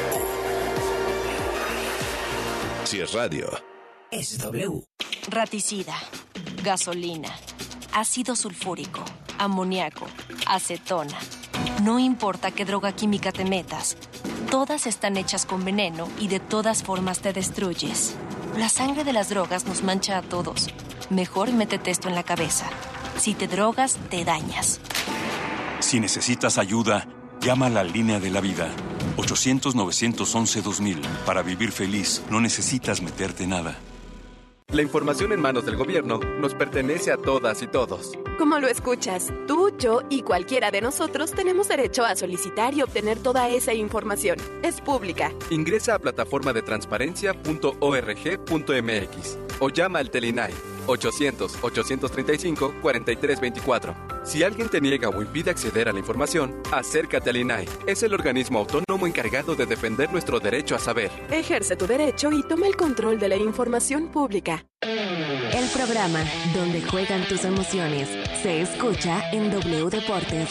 Si es radio, es W. Raticida, gasolina, ácido sulfúrico, amoníaco, acetona. No importa qué droga química te metas, todas están hechas con veneno y de todas formas te destruyes. La sangre de las drogas nos mancha a todos. Mejor métete esto en la cabeza. Si te drogas, te dañas. Si necesitas ayuda, llama a la línea de la vida. ochocientos, novecientos once, dos mil. Para vivir feliz, no necesitas meterte nada. La información en manos del gobierno nos pertenece a todas y todos. Como lo escuchas, tú, yo y cualquiera de nosotros tenemos derecho a solicitar y obtener toda esa información. Es pública. Ingresa a plataforma de transparencia punto org punto m x o llama al Telinai ochocientos, ochocientos treinta y cinco, cuarenta y tres veinticuatro. Si alguien te niega o impide acceder a la información, acércate al I N A I. Es el organismo autónomo encargado de defender nuestro derecho a saber. Ejerce tu derecho y toma el control de la información pública. El programa donde juegan tus emociones se escucha en W Deportes.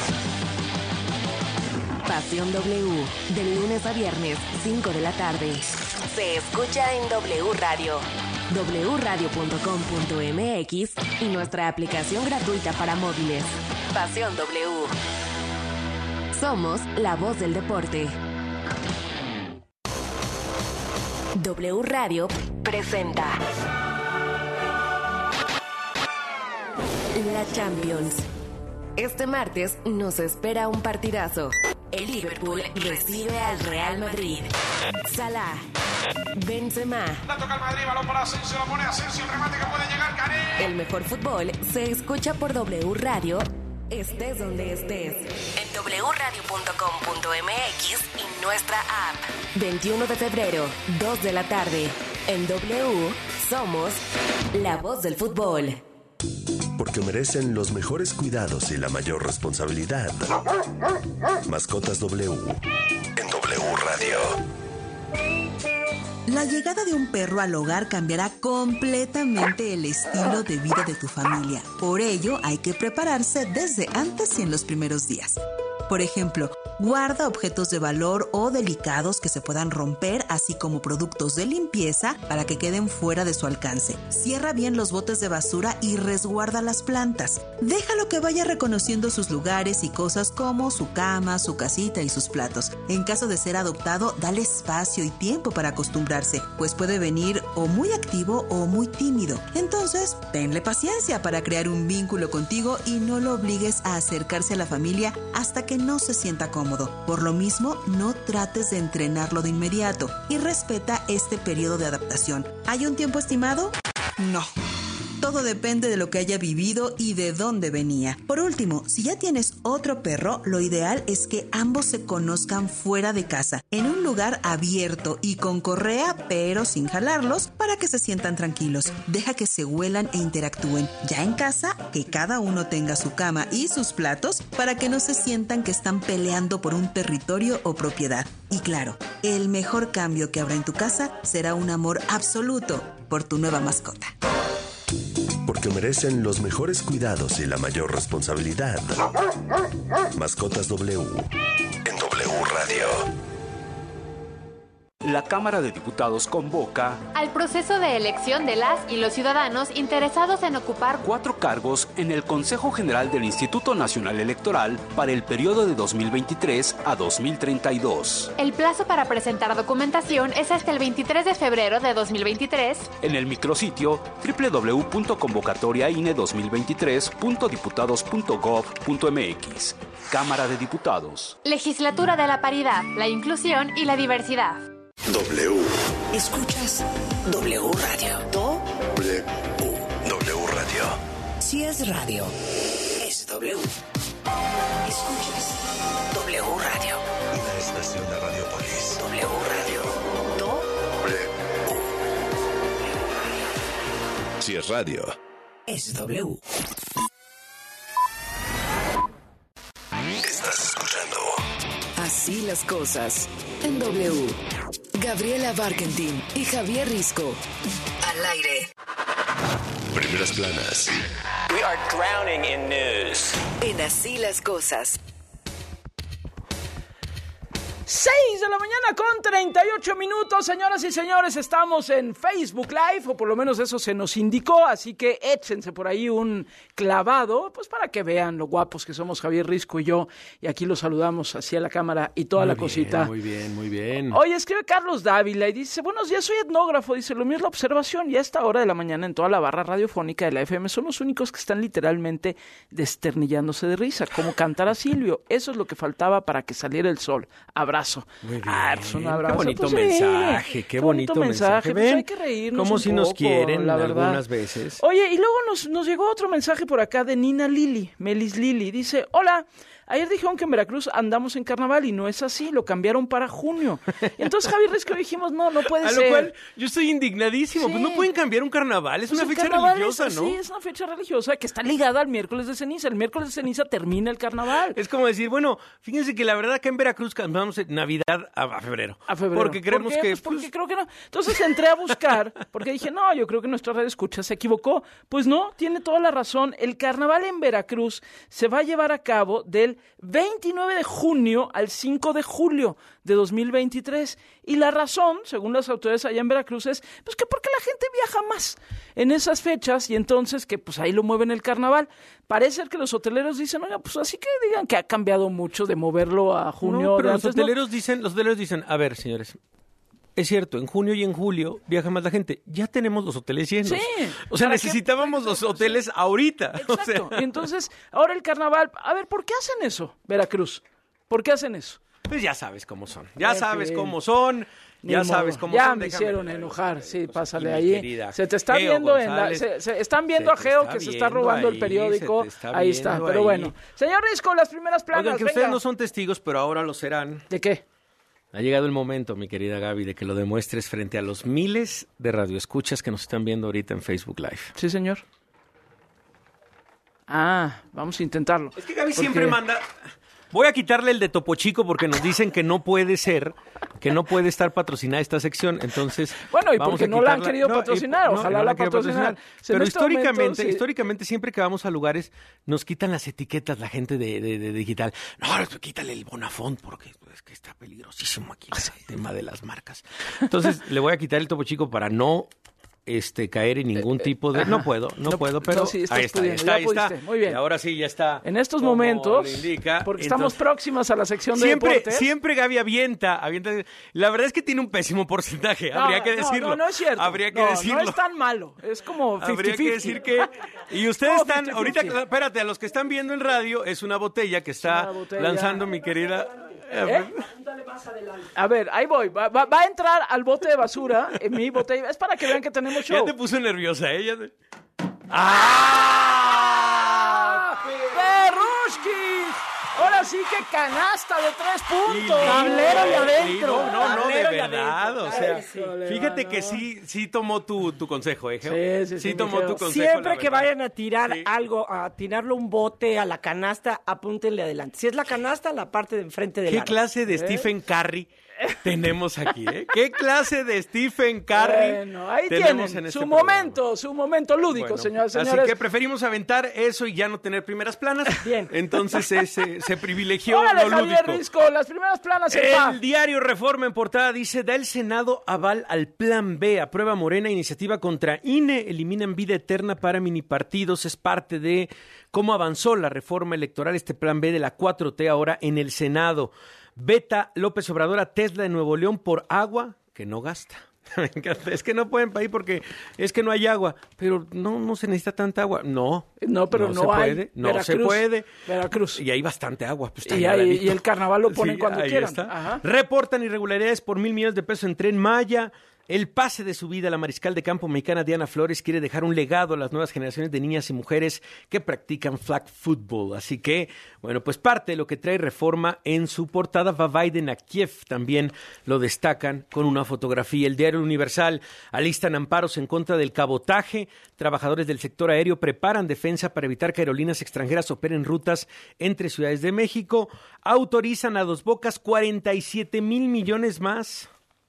Pasión W, de lunes a viernes, cinco de la tarde. Se escucha en W Radio, doble u radio punto com punto m x y nuestra aplicación gratuita para móviles. Pasión W. Somos la voz del deporte. W Radio presenta la Champions. Este martes nos espera un partidazo. El Liverpool recibe al Real Madrid. Salah, Benzema. La toca el Madrid, balón para Asensio, la pone Asensio, el remate que puede llegar, Karim. El mejor fútbol se escucha por W Radio, estés donde estés. En doble u radio punto com punto m x y nuestra app. veintiuno de febrero, dos de la tarde. En W somos la voz del fútbol. Porque merecen los mejores cuidados y la mayor responsabilidad. Mascotas W en W Radio. La llegada de un perro al hogar cambiará completamente el estilo de vida de tu familia. Por ello, hay que prepararse desde antes y en los primeros días. Por ejemplo, guarda objetos de valor o delicados que se puedan romper, así como productos de limpieza para que queden fuera de su alcance. Cierra bien los botes de basura y resguarda las plantas. Déjalo que vaya reconociendo sus lugares y cosas como su cama, su casita y sus platos. En caso de ser adoptado, dale espacio y tiempo para acostumbrarse, pues puede venir o muy activo o muy tímido. Entonces, tenle paciencia para crear un vínculo contigo y no lo obligues a acercarse a la familia hasta que no se sienta cómodo. Por lo mismo, no trates de entrenarlo de inmediato y respeta este periodo de adaptación. ¿Hay un tiempo estimado? No. Todo depende de lo que haya vivido y de dónde venía. Por último, si ya tienes otro perro, lo ideal es que ambos se conozcan fuera de casa, en un lugar abierto y con correa, pero sin jalarlos, para que se sientan tranquilos. Deja que se huelan e interactúen. Ya en casa, que cada uno tenga su cama y sus platos, para que no se sientan que están peleando por un territorio o propiedad. Y claro, el mejor cambio que habrá en tu casa será un amor absoluto por tu nueva mascota. Porque merecen los mejores cuidados y la mayor responsabilidad. Mascotas W en W Radio. La Cámara de Diputados convoca al proceso de elección de las y los ciudadanos interesados en ocupar cuatro cargos en el Consejo General del Instituto Nacional Electoral para el periodo de dos mil veintitrés a dos mil treinta y dos. El plazo para presentar documentación es hasta el veintitrés de febrero de dos mil veintitrés en el micrositio doble u doble u doble u punto convocatoria i n e dos mil veintitrés punto diputados punto gov punto m x. Cámara de Diputados. Legislatura de la Paridad, la Inclusión y la Diversidad. W. Escuchas W Radio. Do W. W Radio. Si es radio, es W. Escuchas W Radio. Una estación de Radiopolis. W Radio. Do W. Si es radio, es W. Estás escuchando Así las cosas en W. Gabriela Barkentin y Javier Risco. Al aire. Primeras planas. We are drowning in news. En Así las cosas. seis de la mañana con treinta y ocho minutos, señoras y señores, estamos en Facebook Live, o por lo menos eso se nos indicó, así que échense por ahí un clavado, pues para que vean lo guapos que somos Javier Risco y yo, y aquí los saludamos hacia la cámara y toda muy la bien, cosita. Muy bien, muy bien. Oye, escribe Carlos Dávila y dice, buenos días, soy etnógrafo, dice, lo mío es la observación, y a esta hora de la mañana en toda la barra radiofónica de la F M son los únicos que están literalmente desternillándose de risa, como cantar a Silvio, eso es lo que faltaba para que saliera el sol. Habrá abrazo. Muy bien. Ah, pues un abrazo. Qué bonito pues, sí. mensaje, qué, qué bonito, bonito mensaje. mensaje. Pues ¿Ven? hay que reírnos Cómo un si poco, nos quieren la verdad. algunas veces. Oye, y luego nos, nos llegó otro mensaje por acá de Nina Lili, Melis Lili. Dice, hola, ayer dijeron que en Veracruz andamos en carnaval y no es así, lo cambiaron para junio. Y entonces Javier Risco dijimos, no, no puede A ser. lo cual yo estoy indignadísimo, sí. Pues no pueden cambiar un carnaval, es Pues una fecha religiosa, es, ¿no? Sí, es una fecha religiosa que está ligada al miércoles de ceniza. El miércoles de ceniza termina el carnaval. Es como decir, bueno, fíjense que la verdad acá en Veracruz cantamos Navidad a, a febrero. A febrero. Porque creemos ¿Por qué? que... Pues porque pues... creo que no. Entonces entré a buscar, porque dije, no, yo creo que nuestra radio escucha se equivocó. Pues no, tiene toda la razón. El carnaval en Veracruz se va a llevar a cabo del veintinueve de junio al cinco de julio de dos mil veintitrés. Y la razón, según las autoridades allá en Veracruz, es pues que porque la gente viaja más en esas fechas y entonces que pues ahí lo mueven el carnaval. Parece ser que los hoteleros dicen, oiga, pues así que digan que ha cambiado mucho de moverlo a junio. No, pero de los antes, hoteleros ¿no? dicen, los hoteleros dicen, a ver, señores, es cierto, en junio y en julio viaja más la gente. Ya tenemos los hoteles llenos. Sí. O sea, ¿Para necesitábamos qué? los hoteles ahorita. Exacto. O sea. Y entonces, ahora el carnaval, a ver, ¿por qué hacen eso, Veracruz? ¿Por qué hacen eso? Pues ya sabes cómo son. Ya En sabes fin. cómo son. Ni Ya modo. sabes cómo ya son. me Déjame hicieron ver. enojar, sí, pásale mi ahí. querida Se te está Geo viendo en la, González. se, se están viendo Se a te Geo está que se está viendo robando ahí, el periódico. se te está Ahí está, viendo pero ahí. bueno. Señor Risco, las primeras planas, Oigan, que venga. ustedes no son testigos, pero ahora lo serán. ¿De qué? Ha llegado el momento, mi querida Gaby, de que lo demuestres frente a los miles de radioescuchas que nos están viendo ahorita en Facebook Live. Sí, señor. Ah, vamos a intentarlo. Es que Gaby Porque... siempre manda... Voy a quitarle el de Topo Chico porque nos dicen que no puede ser, que no puede estar patrocinada esta sección, entonces... Bueno, y vamos porque a no la han quitarla. querido No, y- patrocinar, no, ojalá no la han querido patrocinar. patrocinar. Si en Pero este históricamente, momento, sí. históricamente, siempre que vamos a lugares, nos quitan las etiquetas la gente de, de- de digital. No, quítale el Bonafont porque es que está peligrosísimo aquí el tema de las marcas. Entonces, le voy a quitar el Topo Chico para no... Este, caer en ningún tipo de... Ajá. No puedo, no, No, puedo, pero no, sí, estás ahí está, ahí pudiendo, está, ya ahí está. pudiste, muy bien. Y ahora sí, ya está. En estos como momentos, le indica. porque Entonces, estamos próximas a la sección de siempre, deportes. siempre Gaby avienta, avienta. La verdad es que tiene un pésimo porcentaje, No, habría que no, decirlo. No, no es cierto. Habría que no, decirlo. No es tan malo, es como cincuenta Habría que cincuenta. decir que... Y ustedes No, están, cincuenta ahorita, cincuenta. espérate, a los que están viendo en radio, es una botella que está una botella. lanzando mi querida... ¿Eh? A ver, ahí voy. Va, va- va a entrar al bote de basura en mi botella. Es para que vean que tenemos show. Ya te puso nerviosa, ¿eh? Ya te- ¡Ah! ¡Perrushkis! Ahora sí que canasta de tres puntos. Tablero y Sí, adentro. No, no, no, de Tablero y verdad. adentro. O sea, Ay, sí. fíjate que sí, sí tomó tu, tu consejo, ¿eh, Geo? Sí, sí, sí, mi tomó Geo. tu consejo. Siempre la que verdad. vayan a tirar Sí. algo, a tirarle un bote a la canasta, apúntenle adelante. Si es la canasta, la parte de enfrente del ¿Qué aro. clase de Stephen Curry tenemos aquí, eh? ¿Qué clase de Stephen Curry Bueno, ahí tenemos tienen en este su programa? momento, su momento lúdico, Bueno, señoras y señores. Así que preferimos aventar eso y ya no tener primeras planas. Bien. Entonces se, se, se privilegió Órale, lo Javier lúdico. Risco, las primeras planas en paz. El diario Reforma en portada dice, da el Senado aval al Plan B, aprueba Morena iniciativa contra I N E, eliminan vida eterna para minipartidos, es parte de cómo avanzó la reforma electoral, este Plan B de la cuatro T ahora en el Senado. Veta López Obrador a Tesla de Nuevo León por agua que no gasta. Me encanta. Es que no pueden pagar porque es que no hay agua, pero no, no se necesita tanta agua. No, No, pero no se hay. puede, no se Veracruz, puede. Veracruz. Y hay bastante agua. Pues, está Y, hay- heladito. y el carnaval lo ponen Sí, cuando ahí quieran. está. Ajá. Reportan irregularidades por mil millones de pesos en Tren Maya. El pase de su vida, la mariscal de campo mexicana Diana Flores quiere dejar un legado a las nuevas generaciones de niñas y mujeres que practican flag football. Así que, bueno, pues parte de lo que trae Reforma en su portada. Va Biden a Kiev, también lo destacan con una fotografía. El diario Universal alistan amparos en contra del cabotaje. Trabajadores del sector aéreo preparan defensa para evitar que aerolíneas extranjeras operen rutas entre ciudades de México. Autorizan a Dos Bocas cuarenta y siete mil millones más.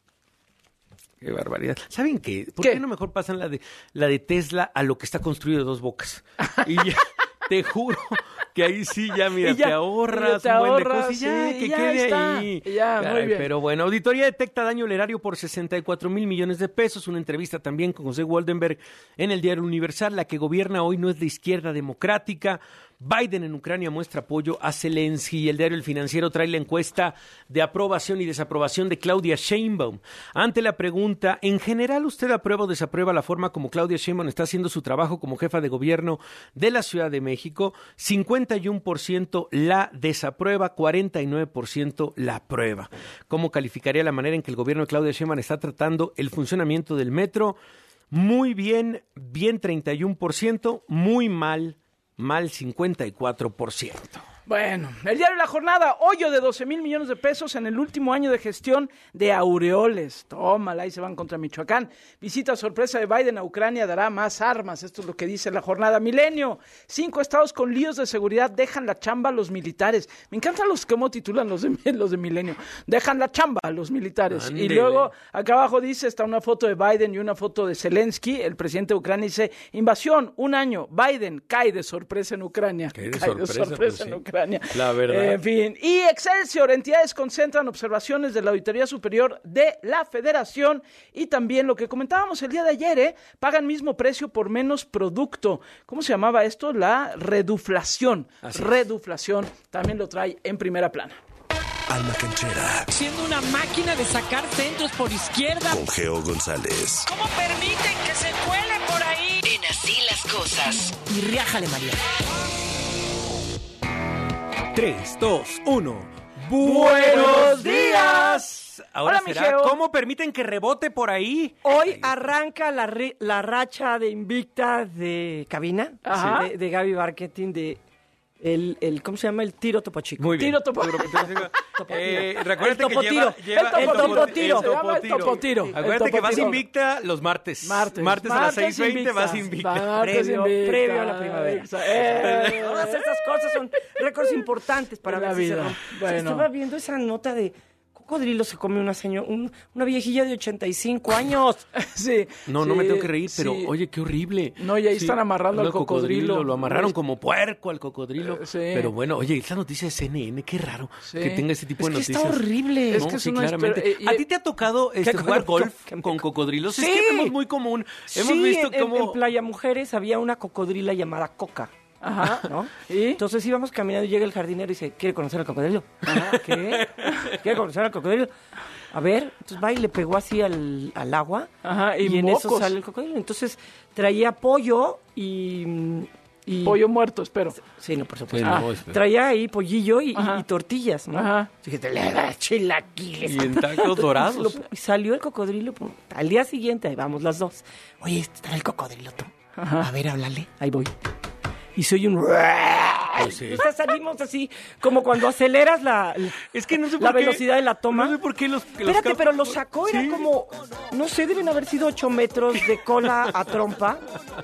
Qué barbaridad. ¿Saben qué? ¿Por qué, ¿Qué? no mejor pasan la de la de Tesla a lo que está construido de Dos Bocas? Y ya, te juro que ahí sí ya, mira, Y ya, te ahorras y ya te un buen de ahorras, cosas y ya, sí, que y ya quede está. ahí. Y ya, muy Caray, bien. Pero bueno, auditoría detecta daño al erario por sesenta y cuatro mil millones de pesos. Una entrevista también con José Waldenberg en el diario Universal. La que gobierna hoy no es de izquierda democrática. Biden en Ucrania muestra apoyo a Zelensky. El diario El Financiero trae la encuesta de aprobación y desaprobación de Claudia Sheinbaum. Ante la pregunta, ¿en general usted aprueba o desaprueba la forma como Claudia Sheinbaum está haciendo su trabajo como jefa de gobierno de la Ciudad de México? cincuenta y uno por ciento la desaprueba, cuarenta y nueve por ciento la aprueba. ¿Cómo calificaría la manera en que el gobierno de Claudia Sheinbaum está tratando el funcionamiento del metro? Muy bien, bien treinta y uno por ciento, muy mal, mal cincuenta y cuatro por ciento. Bueno, el diario La Jornada, hoyo de doce mil millones de pesos en el último año de gestión de Aureoles. Tómala, ahí se van contra Michoacán. Visita sorpresa de Biden a Ucrania dará más armas. Esto es lo que dice La Jornada. Milenio, cinco estados con líos de seguridad dejan la chamba a los militares. Me encantan los cómo titulan los de, los de Milenio. Dejan la chamba a los militares. Andele. Y luego, acá abajo dice, está una foto de Biden y una foto de Zelensky. El presidente de Ucrania dice, invasión, un año. Biden cae de sorpresa en Ucrania. Cae de cae sorpresa, de sorpresa pues, en sí. Ucrania. La verdad. En fin, y Excelsior, entidades concentran observaciones de la Auditoría Superior de la Federación y también lo que comentábamos el día de ayer, ¿eh? Pagan mismo precio por menos producto. ¿Cómo se llamaba esto? La reduflación. Así reduflación, también lo trae en primera plana. Alma Canchera. Siendo una máquina de sacar centros por izquierda. Con Geo González. ¿Cómo permiten que se cuele por ahí? En Así las Cosas. Y riájale, María. tres, dos, uno. ¡Buenos días! Ahora Hola, será, Mijeo. ¿cómo permiten que rebote por ahí? Hoy arranca la, ri- la racha de invicta de cabina, Ajá. de, de Gaby Marketing, de el, el, ¿cómo se llama? El tiro topo chico. Muy bien. Tiro topo. Eh, recuérdate El que topo lleva, tiro. lleva El topo tiro. Se llama el topo tiro. Acuérdate El que topo vas tiro. invicta los martes. Martes. Martes, a las Martes seis veinte invictas. vas invicta. Martes Previo, invictas. previo a la primavera. Eh. Todas estas cosas son récords importantes para En ver la si se vida. rompe. Bueno. Estaba viendo esa nota de cocodrilo se come una señora, un- una viejilla de ochenta y cinco años. Sí. No, no sí, me tengo que reír, pero sí. oye, qué horrible. No, y ahí están amarrando Lo al cocodrilo. Lo amarraron No, como puerco al cocodrilo. Eh, sí. Pero bueno, oye, esta noticia de C N N, qué raro Sí. que tenga ese tipo Es de que noticias. está horrible. No, Es que es sí, una claramente. historia- eh, y- ¿A ti te ha tocado este, ¿Qué jugar cosa? golf con cocodrilos? Sí. Es que es muy común. Hemos Sí, visto en, cómo... en Playa Mujeres había una cocodrila llamada Coca. Ajá. ¿No? ¿Y? Entonces íbamos caminando y llega el jardinero y dice, ¿quiere conocer al cocodrilo? Ajá. ¿Qué? ¿Quiere conocer al cocodrilo? A ver, entonces va y le pegó así al, al agua. Ajá, y en eso mocos. sale el cocodrilo. Entonces traía pollo y... y- Pollo muerto, espero. Sí, no, por supuesto. Sí, Ah, no, espera. traía ahí pollillo y, y- Ajá. y tortillas, ¿no? Ajá. Fíjate, le da chilaquiles. Y en tacos dorados. Lo- Y salió el cocodrilo. pum. Al día siguiente, ahí vamos las dos. Oye, está el cocodrilo, tú. A ver, háblale. Ahí voy. Y soy un... sí. O sea, salimos así, como cuando aceleras la, Es que no sé la por qué- velocidad de la toma. No sé por qué los... que los Espérate, cap- pero lo sacó, era Sí. como, no sé, deben haber sido ocho metros de cola a trompa.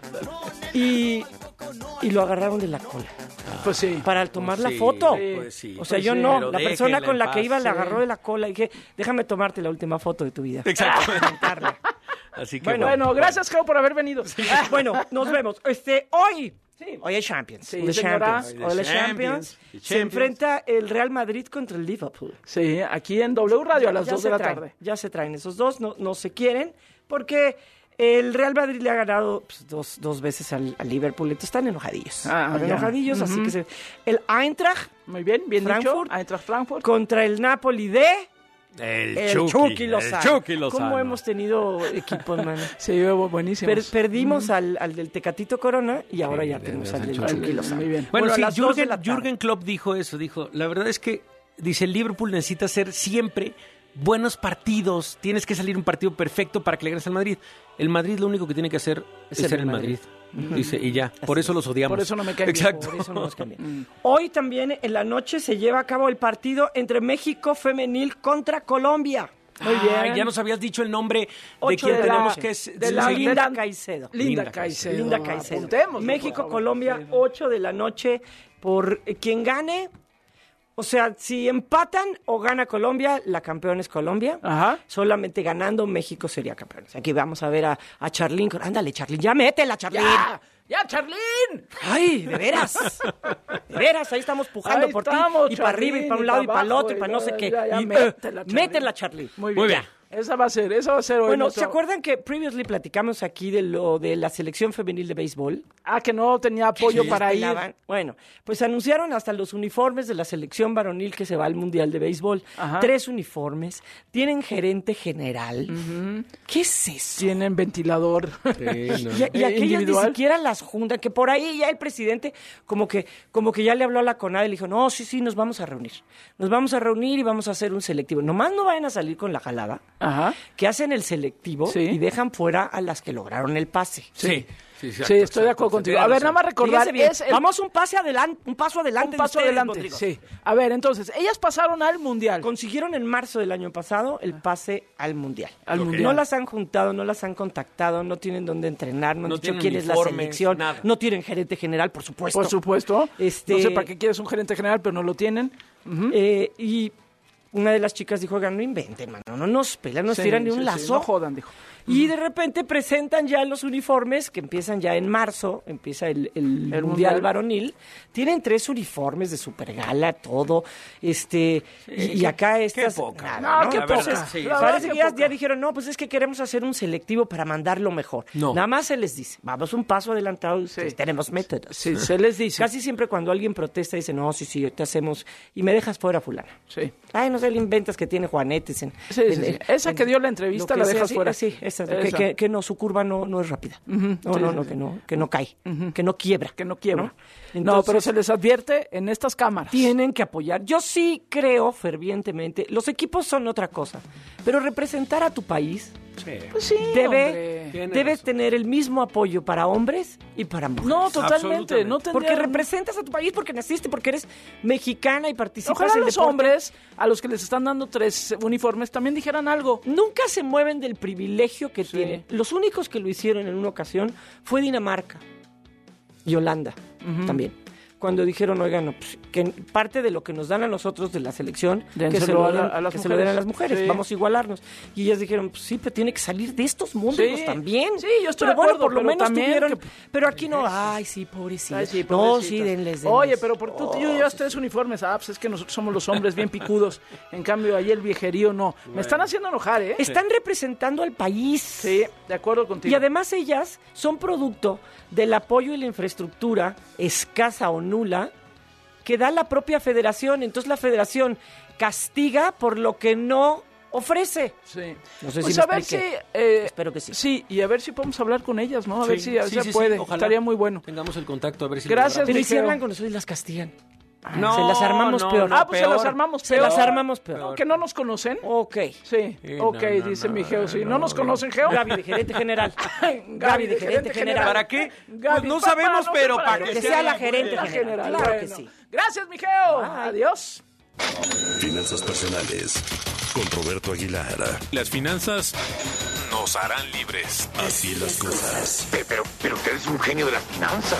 Y, y lo agarraron de la cola. Pues sí. Para tomar la Sí, foto. pues sí. O sea, Pues yo sí, no. pero La persona déjenla con en la paz, que iba le sí. agarró de la cola y dije, déjame tomarte la última foto de tu vida. Exacto. Contarla. Así que Bueno, Bueno, gracias, Geo, por haber venido. Ah, bueno, nos vemos. Este, hoy. Hoy hay Champions. Sí, The señora. Champions. Hoy Hoy the the Champions. Champions. The Se Champions. enfrenta el Real Madrid contra el Liverpool. Sí, aquí en W Radio a las Ya dos se de la traen, tarde. Ya se traen esos dos, no, no se quieren, porque el Real Madrid le ha ganado pues, dos, dos veces al, al Liverpool, entonces están enojadillos. Ah, están ya. enojadillos, así Ujú. que se... El Eintracht Muy bien, bien Frankfurt. dicho. Eintracht Frankfurt. contra el Napoli de... El, El Chucky, Chucky el Lozano. Chucky Lozano. ¿Cómo hemos tenido equipos, man? Sí, buenísimo. Per- perdimos al, al del Tecatito Corona y ahora Sí, ya de- tenemos de- al del de- Chucky Lozano. Muy bien. Bueno, Bueno, a sí, las dos de Jürgen, la tarde. Jürgen Klopp dijo eso, dijo, la verdad es que, dice, el Liverpool necesita hacer siempre buenos partidos, tienes que salir un partido perfecto para que le ganes al Madrid. El Madrid lo único que tiene que hacer es, ser el Madrid. Dice, y ya, por eso los odiamos. Por eso no me cae bien. Exacto. Por eso no nos cambian. Hoy también en la noche se lleva a cabo el partido entre México femenil contra Colombia. Muy bien. Ah, ya nos habías dicho el nombre de Ocho quien de la- tenemos que es... de sí, la- sí. Linda Linda- Caicedo. Linda Linda Caicedo. Linda Caicedo. Apuntémoslo, por México, favor. Colombia, ocho de la noche. Por eh, quien gane, o sea, si empatan o gana Colombia, la campeona es Colombia. Ajá. Solamente ganando México sería campeón. Aquí vamos a ver a, a Charlín. Ándale, Charlín, ya métela, Charlín. ¡Ya! ¡Ya, Charlín! Ay, de veras. De veras, ahí estamos pujando Ahí por estamos, ti. Y para arriba, y Charlín, para un y lado, y para para el abajo, otro, y para y no sé ya, qué. ya, ya, Y, métela, eh, Charlín. métela, Charlín. Muy bien. Muy bien. Esa va a ser, esa va a ser hoy. Bueno, nuestro- ¿se acuerdan que previously platicamos aquí de lo de la selección femenil de béisbol? Ah, que no tenía apoyo Sí, para ir. pelaban. Bueno, pues anunciaron hasta los uniformes de la selección varonil que se va al Mundial de Béisbol. Ajá. Tres uniformes. Tienen gerente general. Ujú. ¿Qué es eso? Tienen ventilador. Y, y aquellas ni Individual. siquiera las juntan, que por ahí ya el presidente como que como que ya le habló a la CONADE y le dijo, no, sí, sí, nos vamos a reunir. Nos vamos a reunir y vamos a hacer un selectivo. Nomás no vayan a salir con la jalada, Ajá. que hacen el selectivo Sí. y dejan fuera a las que lograron el pase. Sí. Sí, Sí, estoy de acuerdo contigo. A ver, nada más recordar. Fíjese bien, Es el- vamos un pase adelante, un paso adelante. un de paso ustedes, adelante. Rodrigo. Sí. A ver, entonces, ellas pasaron al Mundial. Consiguieron en marzo del año pasado el pase al Mundial. Al Ok. Mundial. No las han juntado, no las han contactado, no tienen dónde entrenar, no han No dicho tienen quién es la uniformes, selección, nada. no tienen gerente general, por supuesto. Por supuesto. Este- No sé para qué quieres un gerente general, pero no lo tienen. Ujú. Eh, y una de las chicas dijo, oigan, no inventen, mano, no nos pelan, no nos Sí, tiran ni sí, un sí, lazo. no jodan, dijo. Y de repente presentan ya los uniformes, que empiezan ya en marzo, empieza el, el mundial, Mundial. varonil. Tienen tres uniformes de supergala, todo. este Y, y acá estas... poca. nada, No, qué La verdad, poca. sí, La sí. verdad Parece que que ya, poca. ya dijeron, no, pues es que queremos hacer un selectivo para mandarlo mejor. No. Nada más se les dice, vamos un paso adelantado, ustedes, tenemos métodos. Sí, se les dice. Casi siempre cuando alguien protesta dice, no, sí, sí, te hacemos, y me dejas fuera fulana. Sí. Ay, no sé, le inventas que tiene Juanetes en... Sí, sí, en- sí. en- Esa en- que dio la lo entrevista que la sea, dejas sí, fuera. Sí, esa, que, Esa. que- que no, su curva no, no es rápida. Ujú. No, Sí, no, sí, no, sí. que no, que no cae, que no quiebra. Que no quiebra. ¿no? No, Entonces, pero se les advierte en estas cámaras. tienen que apoyar. Yo sí creo fervientemente, los equipos son otra cosa, pero representar a tu país Pues sí, debe, hombre. Tiene debes razón. tener el mismo apoyo para hombres y para mujeres. No, totalmente. Absolutamente. No tendría- Porque representas a tu país, porque naciste, porque eres mexicana y participas Ojalá en los deporte. hombres, a los que les están dando tres uniformes, también dijeran algo. Nunca se mueven del privilegio que Sí. tienen. Los únicos que lo hicieron en una ocasión fue Dinamarca y Holanda también. Cuando dijeron, oigan, no, pues, que parte de lo que nos dan a nosotros de la selección, que Dénselo se lo a den la- a, a las que se lo den a las mujeres. mujeres, Sí. vamos a igualarnos. Y ellas dijeron, pues sí, pero tiene que salir de estos mundos Sí. también. Sí, yo estoy pero de bueno, acuerdo, por lo pero menos también tuvieron... que- Pero aquí no, ay, sí, pobrecita. Ay, sí, no, pobrecita. sí, denles, denles. Oye, pero por, tú, tú llevas tres uniformes. Ah, pues es que nosotros somos los hombres bien picudos. En cambio, ahí el viejerío no. Me están haciendo enojar, ¿eh? Están representando al país. Sí, de acuerdo contigo. Y además ellas son producto del apoyo y la infraestructura escasa o nula que da la propia federación. Entonces la federación castiga por lo que no ofrece. Sí. No sé Pues si me a ver si... expliqué. eh, Espero que sí. Sí, y a ver si podemos hablar con ellas, ¿no? A ver Sí, si a ver sí, si sí, sí, puede. ojalá. Estaría muy bueno. Tengamos el contacto a ver si lo Gracias, Pero ¿y logramos. si Mijeo. hablan con nosotros y las castigan? No, se las armamos no, peor. no, Ah, pues se peor. las armamos Se peor. las armamos peor. No, que no nos conocen. Ok. Sí, Sí, ok, no, no, dice no, mi Geo, sí. no, ¿No nos conocen, Geo? Gaby de gerente general. Gaby de gerente general. ¿Para qué? Gaby, Pues no pa- sabemos, no sé pero para para qué. que, Que sea la gerente La general. general, Claro que bueno. sí. Gracias, mi Geo. Bye. Adiós. Finanzas personales con Roberto Aguilar. Las finanzas nos harán libres. Así las cosas. Pero, pero usted es un genio de las finanzas.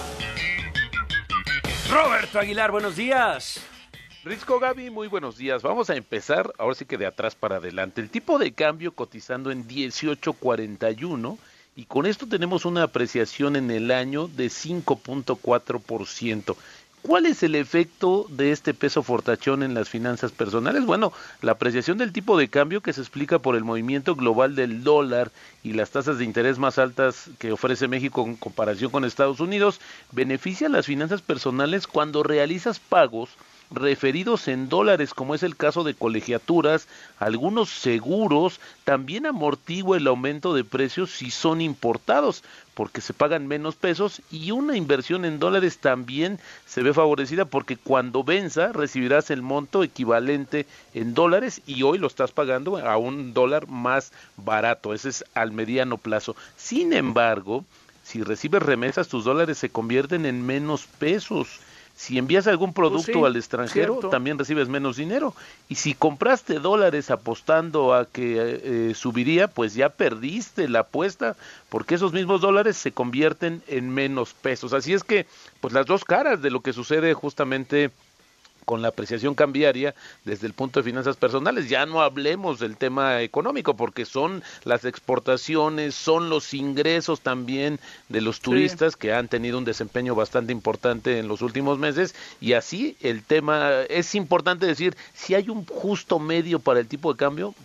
Roberto Aguilar, buenos días. Risco, Gaby, muy buenos días. Vamos a empezar, ahora sí que de atrás para adelante. El tipo de cambio cotizando en dieciocho cuarenta y uno y con esto tenemos una apreciación en el año de cinco punto cuatro por ciento. ¿Cuál es el efecto de este peso fortachón en las finanzas personales? Bueno, la apreciación del tipo de cambio que se explica por el movimiento global del dólar y las tasas de interés más altas que ofrece México en comparación con Estados Unidos, beneficia a las finanzas personales cuando realizas pagos referidos en dólares, como es el caso de colegiaturas, algunos seguros, también amortigua el aumento de precios si son importados, porque se pagan menos pesos, y una inversión en dólares también se ve favorecida porque cuando venza recibirás el monto equivalente en dólares y hoy lo estás pagando a un dólar más barato, ese es al mediano plazo. Sin embargo, si recibes remesas, tus dólares se convierten en menos pesos. Si envías algún producto Pues sí, al extranjero, cierto. también recibes menos dinero. Y si compraste dólares apostando a que eh, subiría, pues ya perdiste la apuesta, porque esos mismos dólares se convierten en menos pesos. Así es que, pues las dos caras de lo que sucede justamente con la apreciación cambiaria desde el punto de finanzas personales. Ya no hablemos del tema económico, porque son las exportaciones, son los ingresos también de los turistas sí. que han tenido un desempeño bastante importante en los últimos meses, y así el tema, es importante decir, si hay un justo medio para el tipo de cambio,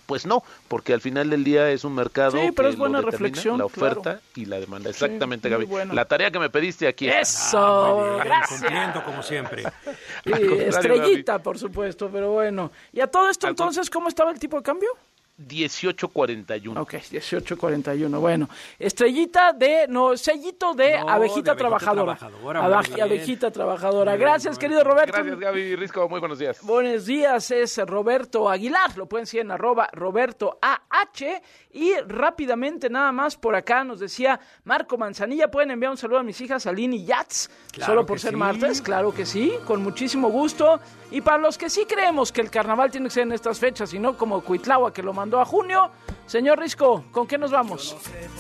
Pues no, porque al final del día es un mercado sí, pero que es buena lo determina reflexión, la oferta claro. y la demanda. Exactamente, Sí, muy Gaby. bueno. La tarea que me pediste aquí. ¡Eso! Ah, muy bien, Gracias. cumpliendo como siempre. Sí, estrellita, por supuesto, pero bueno. ¿Y a todo esto entonces cómo estaba el tipo de cambio? dieciocho cuarenta y uno. Ok, dieciocho cuarenta y uno. Bueno, estrellita de, no, sellito de No, abejita de abejita trabajadora. trabajadora, Abaje- muy bien. abejita trabajadora. Gracias, querido Roberto. Gracias, Gaby Risco. Muy buenos días. Buenos días, es Roberto Aguilar. Lo pueden seguir en arroba Roberto A H. Y rápidamente, nada más, por acá nos decía Marco Manzanilla. Pueden enviar un saludo a mis hijas Aline y Yats. Claro Solo por que ser sí. martes, claro que sí, con muchísimo gusto. Y para los que sí creemos que el carnaval tiene que ser en estas fechas y no como Cuitlahua que lo mandó a junio, señor Risco, ¿con qué nos vamos?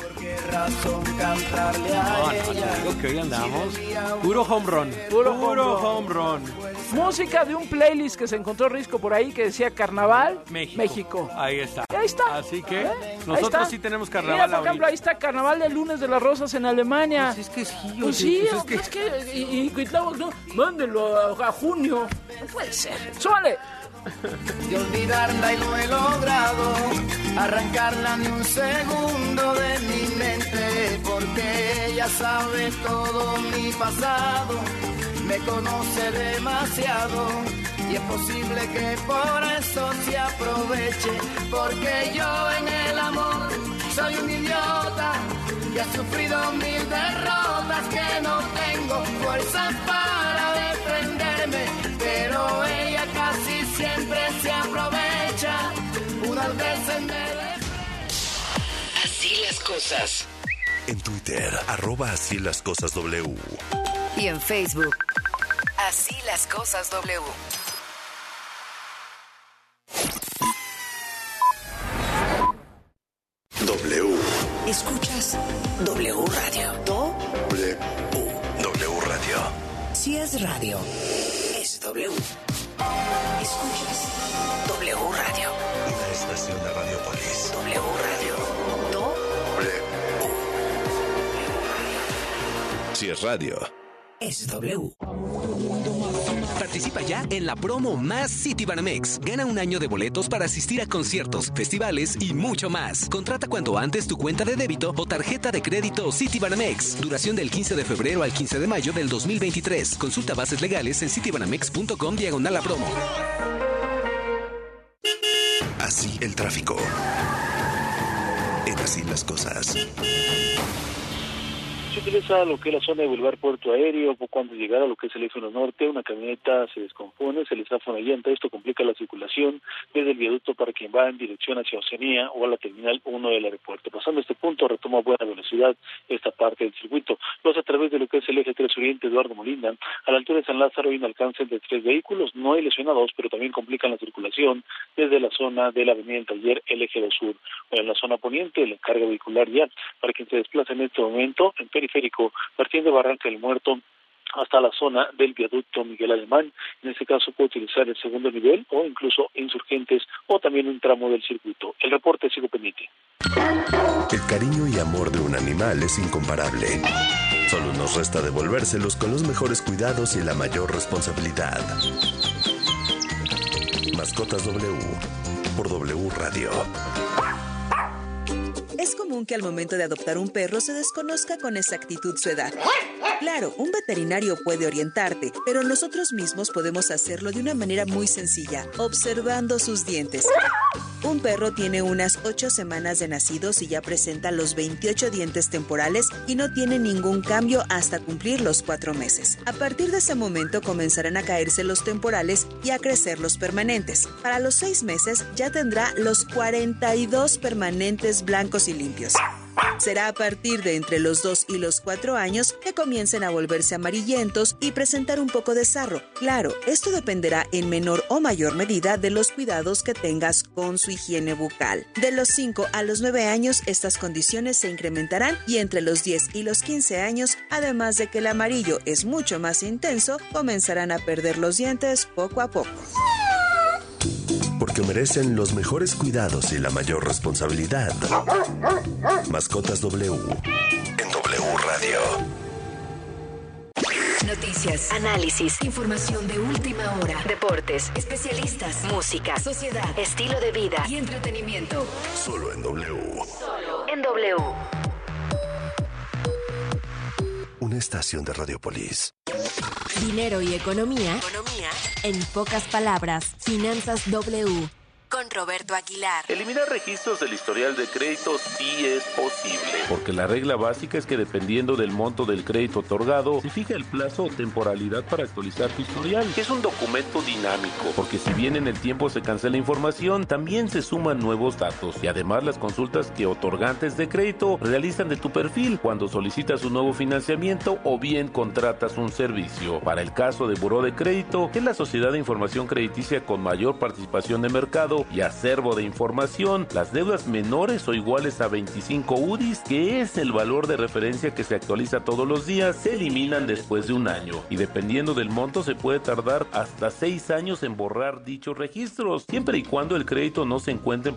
No, no, te digo que hoy andamos puro home run. Puro, Puro home, home run. Música de un playlist que se encontró Risco por ahí que decía Carnaval México. México. Ahí está. Ahí está. Así que ¿Eh? Ahí nosotros está. sí tenemos Mira, carnaval por ejemplo, ahorita. ahí está Carnaval de Lunes de las Rosas en Alemania. Pues es que sí, Pues oye, sí, pues es pues es que... Y, y Cuitlahua, no, mándenlo a, a junio. No puede ser. ¡Súbale! De olvidarla y no he logrado arrancarla ni un segundo de mi mente, porque ella sabe todo mi pasado, me conoce demasiado y es posible que por eso se aproveche, porque yo en el amor soy un idiota y he sufrido mil derrotas, que no tengo fuerza para defenderme, pero ella casi siempre se aprovecha, unas veces me deja. Así las cosas. En Twitter, arroba así las cosas W. Y en Facebook. Así las cosas W. W. Escuchas W Radio. Do. W. W Radio. Si es radio, es W. Escuchas W Radio. Una estación de Radiopolis. W Radio. Do. W. Si es radio, es W. Participa ya en la promo Más Citibanamex. Gana un año de boletos para asistir a conciertos, festivales y mucho más. Contrata cuanto antes tu cuenta de débito o tarjeta de crédito Citibanamex. Duración del quince de febrero al quince de mayo del dos mil veintitrés. Consulta bases legales en citibanamex punto com diagonal a promo. así el tráfico. En Así las Cosas. Se utiliza lo que es la zona de Boulevard Puerto Aéreo, poco antes de llegar a lo que es el eje norte, una camioneta se descompone, se le zafa una llanta, esto complica la circulación desde el viaducto para quien va en dirección hacia Oceanía o a la terminal uno del aeropuerto. Pasando este punto, retoma a buena velocidad esta parte del circuito. Los a través de lo que es el eje tres Oriente, Eduardo Molina, a la altura de San Lázaro hay un alcance de tres vehículos, no hay lesionados, pero también complican la circulación desde la zona de la avenida del Taller, el eje dos sur. O en la zona poniente, la carga vehicular ya, para quien se desplaza en este momento, en periférico, partiendo de Barranca del Muerto hasta la zona del viaducto Miguel Alemán. En este caso puede utilizar el segundo nivel o incluso Insurgentes o también un tramo del circuito. El reporte sigo pendiente. El cariño y amor de un animal es incomparable. Solo nos resta devolvérselos con los mejores cuidados y la mayor responsabilidad. Mascotas W por W Radio. Es común que al momento de adoptar un perro se desconozca con exactitud su edad. Claro, un veterinario puede orientarte, pero nosotros mismos podemos hacerlo de una manera muy sencilla, observando sus dientes. Un perro tiene unas ocho semanas de nacidos y ya presenta los veintiocho dientes temporales y no tiene ningún cambio hasta cumplir los cuatro meses. A partir de ese momento comenzarán a caerse los temporales y a crecer los permanentes. Para los seis meses ya tendrá los cuarenta y dos permanentes blancos y limpios. Será a partir de entre los dos y los cuatro años que comiencen a volverse amarillentos y presentar un poco de sarro. Claro, esto dependerá en menor o mayor medida de los cuidados que tengas con su higiene bucal. De los cinco a los nueve años estas condiciones se incrementarán y entre los diez y los quince años, además de que el amarillo es mucho más intenso, comenzarán a perder los dientes poco a poco. Porque merecen los mejores cuidados y la mayor responsabilidad. Mascotas W en W Radio. Noticias, análisis, información de última hora, deportes, especialistas, música, sociedad, estilo de vida y entretenimiento. Solo en W. Solo en W. Una estación de Radiopolis. Dinero y economía. Economía. En pocas palabras, Finanzas W. Con Roberto Aguilar. Eliminar registros del historial de crédito sí es posible, porque la regla básica es que dependiendo del monto del crédito otorgado, se fija el plazo o temporalidad para actualizar tu historial, que es un documento dinámico, porque si bien en el tiempo se cancela información, también se suman nuevos datos, y además las consultas que otorgantes de crédito realizan de tu perfil cuando solicitas un nuevo financiamiento o bien contratas un servicio. Para el caso de Buró de Crédito, que es la sociedad de información crediticia con mayor participación de mercado y acervo de información, las deudas menores o iguales a veinticinco U D Is, que es el valor de referencia que se actualiza todos los días, se eliminan después de un año, y dependiendo del monto se puede tardar hasta seis años en borrar dichos registros, siempre y cuando el crédito no se encuentre en